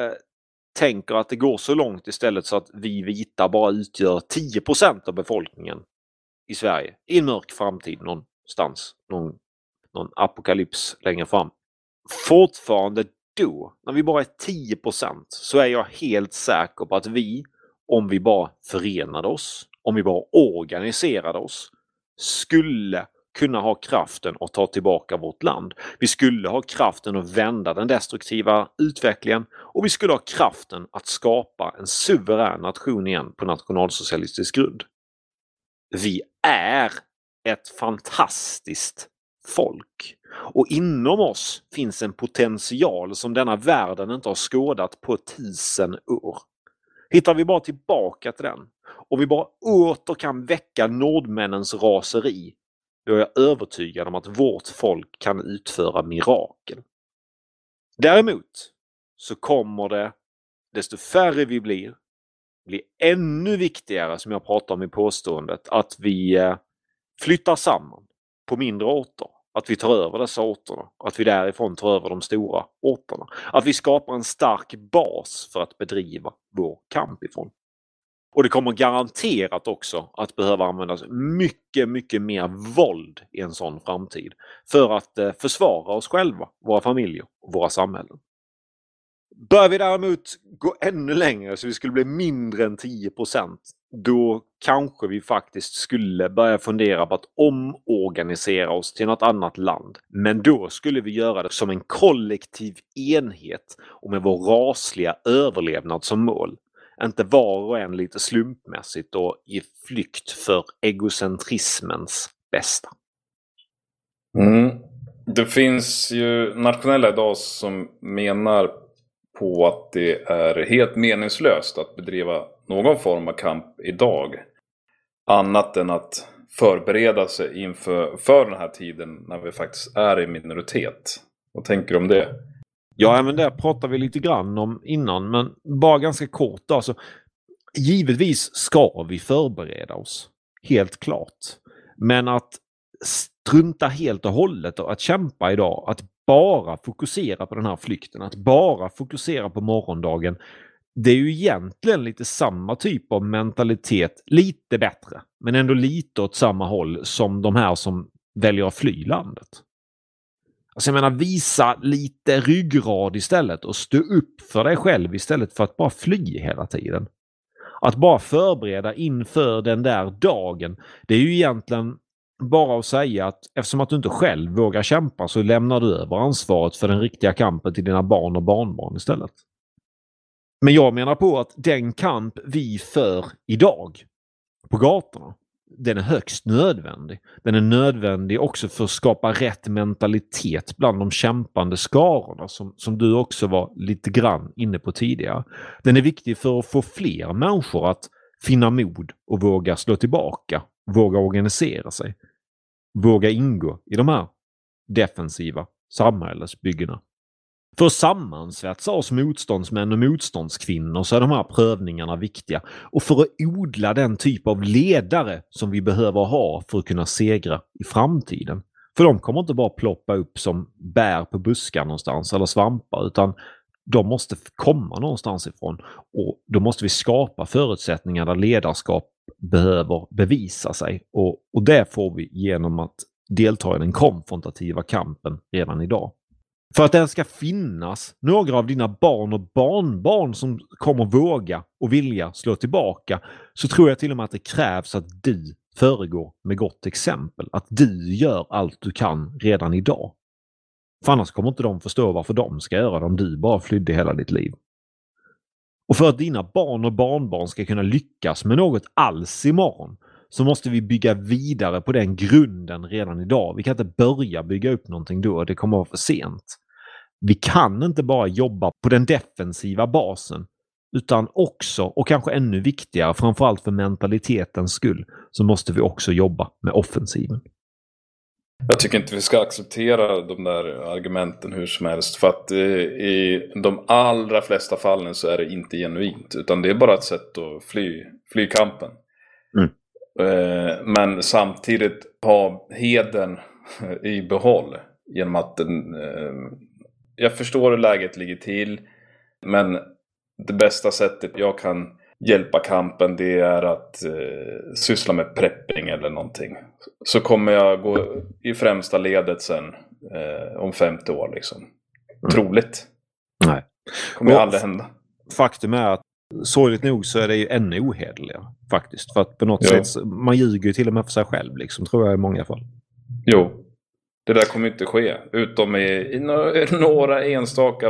tänker att det går så långt istället så att vi vita bara utgör 10% av befolkningen i Sverige i en mörk framtid någonstans, någon apokalyps längre fram. Fortfarande då, när vi bara är 10%, så är jag helt säker på att vi, om vi bara förenade oss, om vi bara organiserade oss, skulle kunna ha kraften att ta tillbaka vårt land. Vi skulle ha kraften att vända den destruktiva utvecklingen och vi skulle ha kraften att skapa en suverän nation igen på nationalsocialistisk grund. Vi är ett fantastiskt folk. Och inom oss finns en potential som denna världen inte har skådat på 1000 år. Hittar vi bara tillbaka till den och vi bara åter kan väcka nordmännens raseri, då är jag övertygad om att vårt folk kan utföra mirakel. Däremot så kommer det, desto färre vi blir ännu viktigare, som jag pratar om i påståendet, att vi flyttar samman på mindre orter. Att vi tar över dessa orterna. Att vi därifrån tar över de stora orterna. Att vi skapar en stark bas för att bedriva vår kamp ifrån. Och det kommer garanterat också att behöva användas mycket, mycket mer våld i en sån framtid. För att försvara oss själva, våra familjer och våra samhällen. Bör vi däremot gå ännu längre så vi skulle bli mindre än 10%, då kanske vi faktiskt skulle börja fundera på att omorganisera oss till något annat land. Men då skulle vi göra det som en kollektiv enhet och med vår rasliga överlevnad som mål. Inte var och en lite slumpmässigt och i flykt för egocentrismens bästa. Det finns ju nationella idag som menar på att det är helt meningslöst att bedriva någon form av kamp idag. Annat än att förbereda sig inför den här tiden när vi faktiskt är i minoritet. Vad tänker du om det? Ja, men det pratar vi lite grann om innan, men bara ganska kort då. Alltså, givetvis ska vi förbereda oss, helt klart. Men att strunta helt och hållet och att kämpa idag, att bara fokusera på den här flykten, att bara fokusera på morgondagen, det är ju egentligen lite samma typ av mentalitet, lite bättre, men ändå lite åt samma håll som de här som väljer att fly landet. Alltså jag menar, visa lite ryggrad istället och stå upp för dig själv istället för att bara fly hela tiden. Att bara förbereda inför den där dagen, det är ju egentligen bara att säga att eftersom att du inte själv vågar kämpa så lämnar du över ansvaret för den riktiga kampen till dina barn och barnbarn istället. Men jag menar på att den kamp vi för idag på gatorna, den är högst nödvändig. Den är nödvändig också för att skapa rätt mentalitet bland de kämpande skarorna som du också var lite grann inne på tidigare. Den är viktig för att få fler människor att finna mod och våga slå tillbaka, våga organisera sig, våga ingå i de här defensiva samhällsbyggena. För att sammansvetsa oss motståndsmän och motståndskvinnor så är de här prövningarna viktiga. Och för att odla den typ av ledare som vi behöver ha för att kunna segra i framtiden. För de kommer inte bara ploppa upp som bär på buskar någonstans eller svampar, utan de måste komma någonstans ifrån. Och då måste vi skapa förutsättningar där ledarskap behöver bevisa sig. Och det får vi genom att delta i den konfrontativa kampen redan idag. För att det ska finnas några av dina barn och barnbarn som kommer våga och vilja slå tillbaka, så tror jag till och med att det krävs att du föregår med gott exempel. Att du gör allt du kan redan idag. För annars kommer inte de förstå varför de ska göra det om du bara flydde hela ditt liv. Och för att dina barn och barnbarn ska kunna lyckas med något alls imorgon, så måste vi bygga vidare på den grunden redan idag. Vi kan inte börja bygga upp någonting då, det kommer att vara för sent. Vi kan inte bara jobba på den defensiva basen, utan också, och kanske ännu viktigare, framförallt för mentalitetens skull, så måste vi också jobba med offensiven. Jag tycker inte vi ska acceptera de där argumenten hur som helst. För att i de allra flesta fallen så är det inte genuint. Utan det är bara ett sätt att fly kampen. Men samtidigt ha heden i behåll. Genom att jag förstår hur läget ligger till. Men det bästa sättet jag kan hjälpa kampen, det är att syssla med prepping eller någonting. Så kommer jag gå i främsta ledet sen om 50 år liksom. Troligt. Nej. Kommer ju aldrig hända. Faktum är att sorgligt nog så är det ju ännu ohederligare faktiskt. För att på något sätt, man ljuger ju till och med för sig själv liksom, tror jag i många fall. Jo, det där kommer inte ske. Utom i några enstaka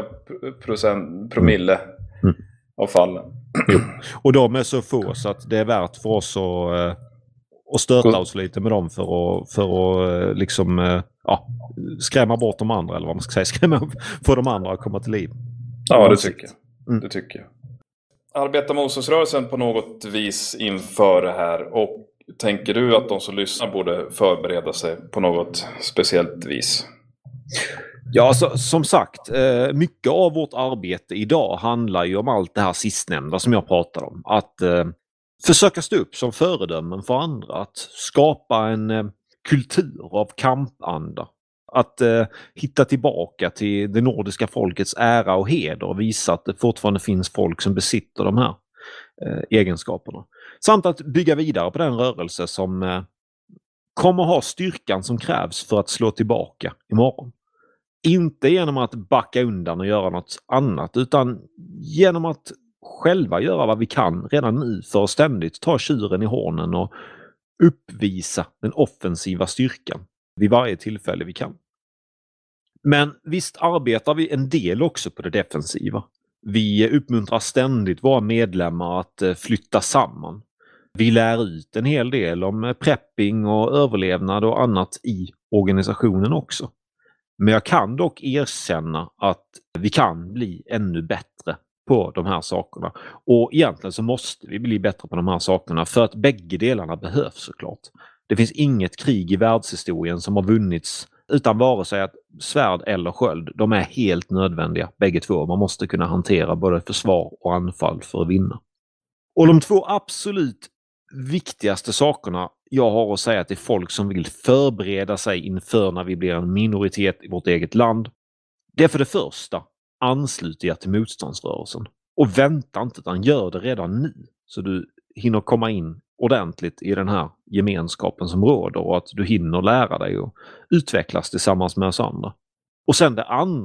promille av fallen. Jo. Och de är så få så att det är värt för oss att stöta oss lite med dem för att liksom skrämma bort de andra, eller vad man ska säga, skrämma för de andra att komma till liv. Ja, det tycker jag. Det tycker jag. Arbetar motståndsrörelsen på något vis inför det här, och tänker du att de som lyssnar borde förbereda sig på något speciellt vis? Ja, som sagt, mycket av vårt arbete idag handlar ju om allt det här sistnämnda som jag pratar om. Att försöka stå upp som föredömen för andra, att skapa en kultur av kampanda. Att hitta tillbaka till det nordiska folkets ära och heder och visa att det fortfarande finns folk som besitter de här egenskaperna. Samt att bygga vidare på den rörelse som kommer ha styrkan som krävs för att slå tillbaka imorgon. Inte genom att backa undan och göra något annat, utan genom att själva göra vad vi kan redan nu för att ständigt ta tjuren i hornen och uppvisa den offensiva styrkan vid varje tillfälle vi kan. Men visst arbetar vi en del också på det defensiva. Vi uppmuntrar ständigt våra medlemmar att flytta samman. Vi lär ut en hel del om prepping och överlevnad och annat i organisationen också. Men jag kan dock erkänna att vi kan bli ännu bättre på de här sakerna. Och egentligen så måste vi bli bättre på de här sakerna för att bägge delarna behövs såklart. Det finns inget krig i världshistorien som har vunnits utan vare sig att svärd eller sköld. De är helt nödvändiga bägge två. Man måste kunna hantera både försvar och anfall för att vinna. Och de två absolut viktigaste sakerna jag har att säga till folk som vill förbereda sig inför när vi blir en minoritet i vårt eget land. Det är för det första, anslut er till motståndsrörelsen. Och vänta inte, utan gör det redan nu. Så du hinner komma in ordentligt i den här gemenskapen som råder och att du hinner lära dig och utvecklas tillsammans med oss andra. Och sen det andra,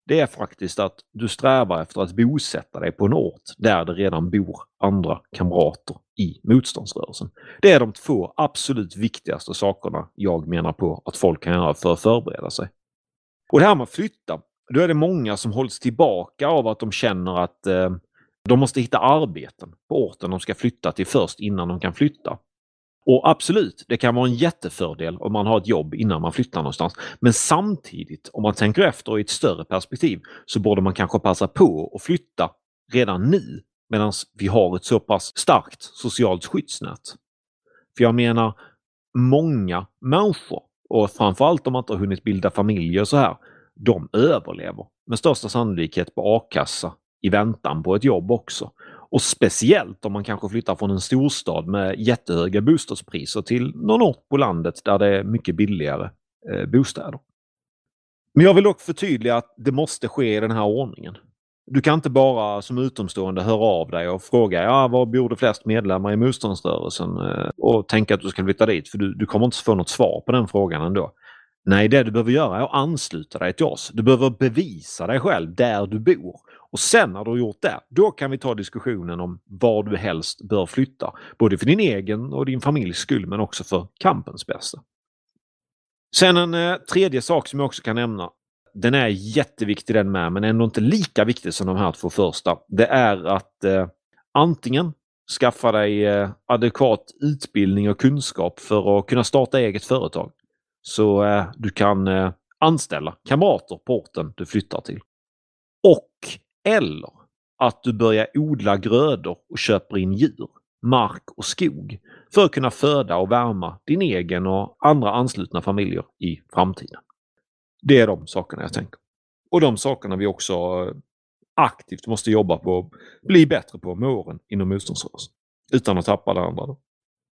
det är faktiskt att du strävar efter att bosätta dig på en ort där det redan bor andra kamrater i motståndsrörelsen. Det är de 2 absolut viktigaste sakerna jag menar på att folk kan göra för att förbereda sig. Och det här med att flytta, då är det många som hålls tillbaka av att de känner att de måste hitta arbeten på orten de ska flytta till först innan de kan flytta. Och absolut, det kan vara en jättefördel om man har ett jobb innan man flyttar någonstans. Men samtidigt, om man tänker efter i ett större perspektiv, så borde man kanske passa på att flytta redan nu medan vi har ett så pass starkt socialt skyddsnät. För jag menar, många människor, och framförallt om man inte har hunnit bilda familj och så här, de överlever med största sannolikhet på a-kassa i väntan på ett jobb också. Och speciellt om man kanske flyttar från en storstad med jättehöga bostadspriser till någon ort på landet där det är mycket billigare bostäder. Men jag vill dock förtydliga att det måste ske i den här ordningen. Du kan inte bara som utomstående höra av dig och fråga var bor det flest medlemmar i motståndsrörelsen och tänka att du ska flytta dit, för du kommer inte få något svar på den frågan ändå. Nej, det du behöver göra är att ansluta dig till oss. Du behöver bevisa dig själv där du bor. Och sen när du har gjort det, då kan vi ta diskussionen om var du helst bör flytta. Både för din egen och din familjs skull, men också för kampens bästa. Sen en tredje sak som jag också kan nämna. Den är jätteviktig den med, men ändå inte lika viktig som de här 2 första. Det är att antingen skaffa dig adekvat utbildning och kunskap för att kunna starta eget företag. Så du kan anställa kamrater på orten du flyttar till. Och eller att du börjar odla grödor och köper in djur, mark och skog för att kunna föda och värma din egen och andra anslutna familjer i framtiden. Det är de sakerna jag tänker. Och de sakerna vi också aktivt måste jobba på att bli bättre på med åren inom motståndsrörelsen. Utan att tappa det andra då.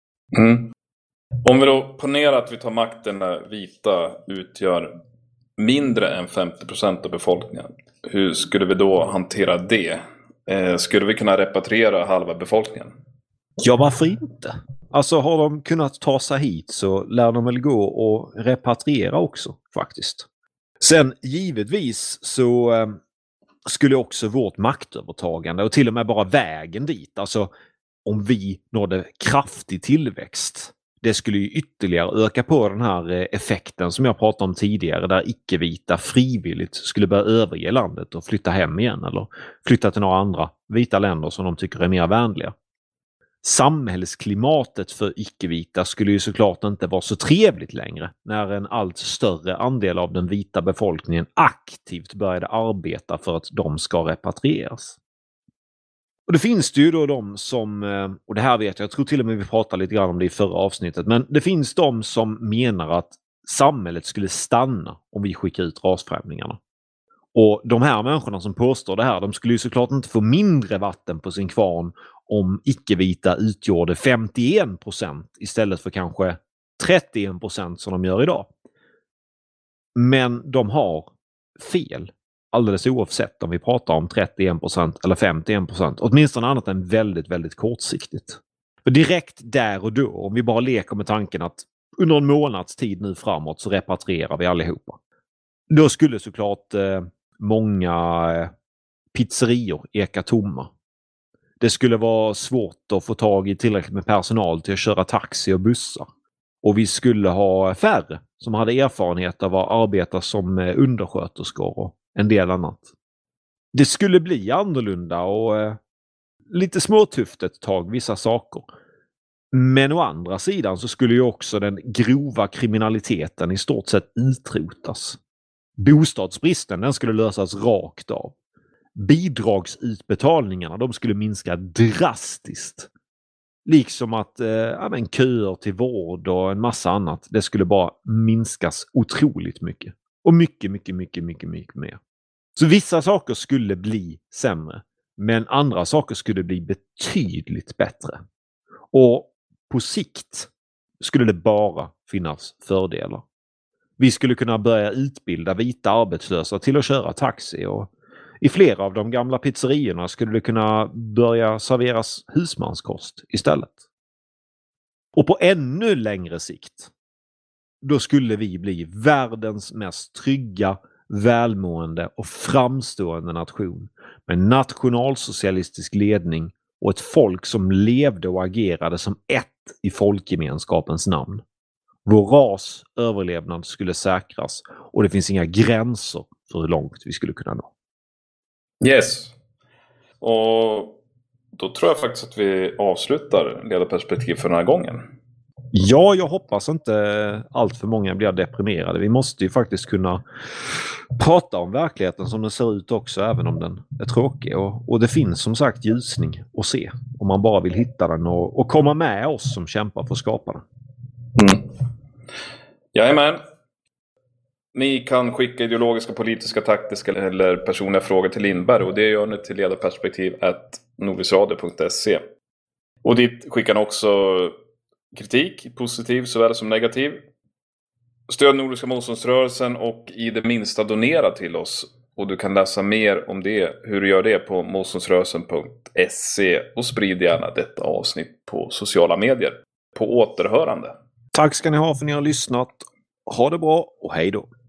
Om vi då ponerar att vi tar makten när vita utgör mindre än 50% av befolkningen. Hur skulle vi då hantera det? Skulle vi kunna repatriera halva befolkningen? Ja, varför inte? Alltså har de kunnat ta sig hit så lär de väl gå och repatriera också faktiskt. Sen givetvis så skulle också vårt maktövertagande och till och med bara vägen dit, alltså om vi nådde kraftig tillväxt, det skulle ju ytterligare öka på den här effekten som jag pratade om tidigare, där icke-vita frivilligt skulle börja överge landet och flytta hem igen eller flytta till några andra vita länder som de tycker är mer vänliga. Samhällsklimatet för icke-vita skulle ju såklart inte vara så trevligt längre när en allt större andel av den vita befolkningen aktivt började arbeta för att de ska repatrieras. Och det finns det ju då de som, och det här vet jag tror till och med vi pratade lite grann om det i förra avsnittet, men det finns de som menar att samhället skulle stanna om vi skickar ut rasfrämlingarna. Och de här människorna som påstår det här, de skulle ju såklart inte få mindre vatten på sin kvarn om icke-vita utgjorde 51% istället för kanske 31% som de gör idag. Men de har fel. Alldeles oavsett om vi pratar om 31% eller 51%. Åtminstone annat än väldigt, väldigt kortsiktigt. För direkt där och då, om vi bara leker med tanken att under en månads tid nu framåt så repatrierar vi allihopa. Då skulle såklart många pizzerior eka tomma. Det skulle vara svårt att få tag i tillräckligt med personal till att köra taxi och bussar. Och vi skulle ha färre som hade erfarenhet av att arbeta som undersköterskor och en del annat. Det skulle bli annorlunda och lite småtufft ett tag, vissa saker. Men å andra sidan så skulle ju också den grova kriminaliteten i stort sett utrotas. Bostadsbristen, den skulle lösas rakt av. Bidragsutbetalningarna, de skulle minska drastiskt. Liksom att köer till vård och en massa annat, det skulle bara minskas otroligt mycket. Och mycket mer. Så vissa saker skulle bli sämre, men andra saker skulle bli betydligt bättre. Och på sikt skulle det bara finnas fördelar. Vi skulle kunna börja utbilda vita arbetslösa till att köra taxi, och i flera av de gamla pizzerierna skulle det kunna börja serveras husmanskost istället. Och på ännu längre sikt, då skulle vi bli världens mest trygga, välmående och framstående nation med nationalsocialistisk ledning och ett folk som levde och agerade som ett i folkgemenskapens namn. Vår ras överlevnad skulle säkras och det finns inga gränser för hur långt vi skulle kunna nå. Yes. Och då tror jag faktiskt att vi avslutar ledarperspektiv för den här gången. Ja, jag hoppas inte allt för många blir deprimerade. Vi måste ju faktiskt kunna prata om verkligheten som den ser ut också, även om den är tråkig. Och det finns som sagt ljusning att se om man bara vill hitta den och komma med oss som kämpar för att skapa den. Jajamän. Ni kan skicka ideologiska, politiska, taktiska eller personliga frågor till Lindberg, och det gör ni till ledarperspektiv@nordisradio.se. Och dit skickar ni också kritik, positiv såväl som negativ. Stöd Nordiska motståndsrörelsen och i det minsta donera till oss. Och du kan läsa mer om det, hur du gör det, på motståndsrörelsen.se, och sprid gärna detta avsnitt på sociala medier. På återhörande. Tack ska ni ha för att ni har lyssnat. Ha det bra och hej då!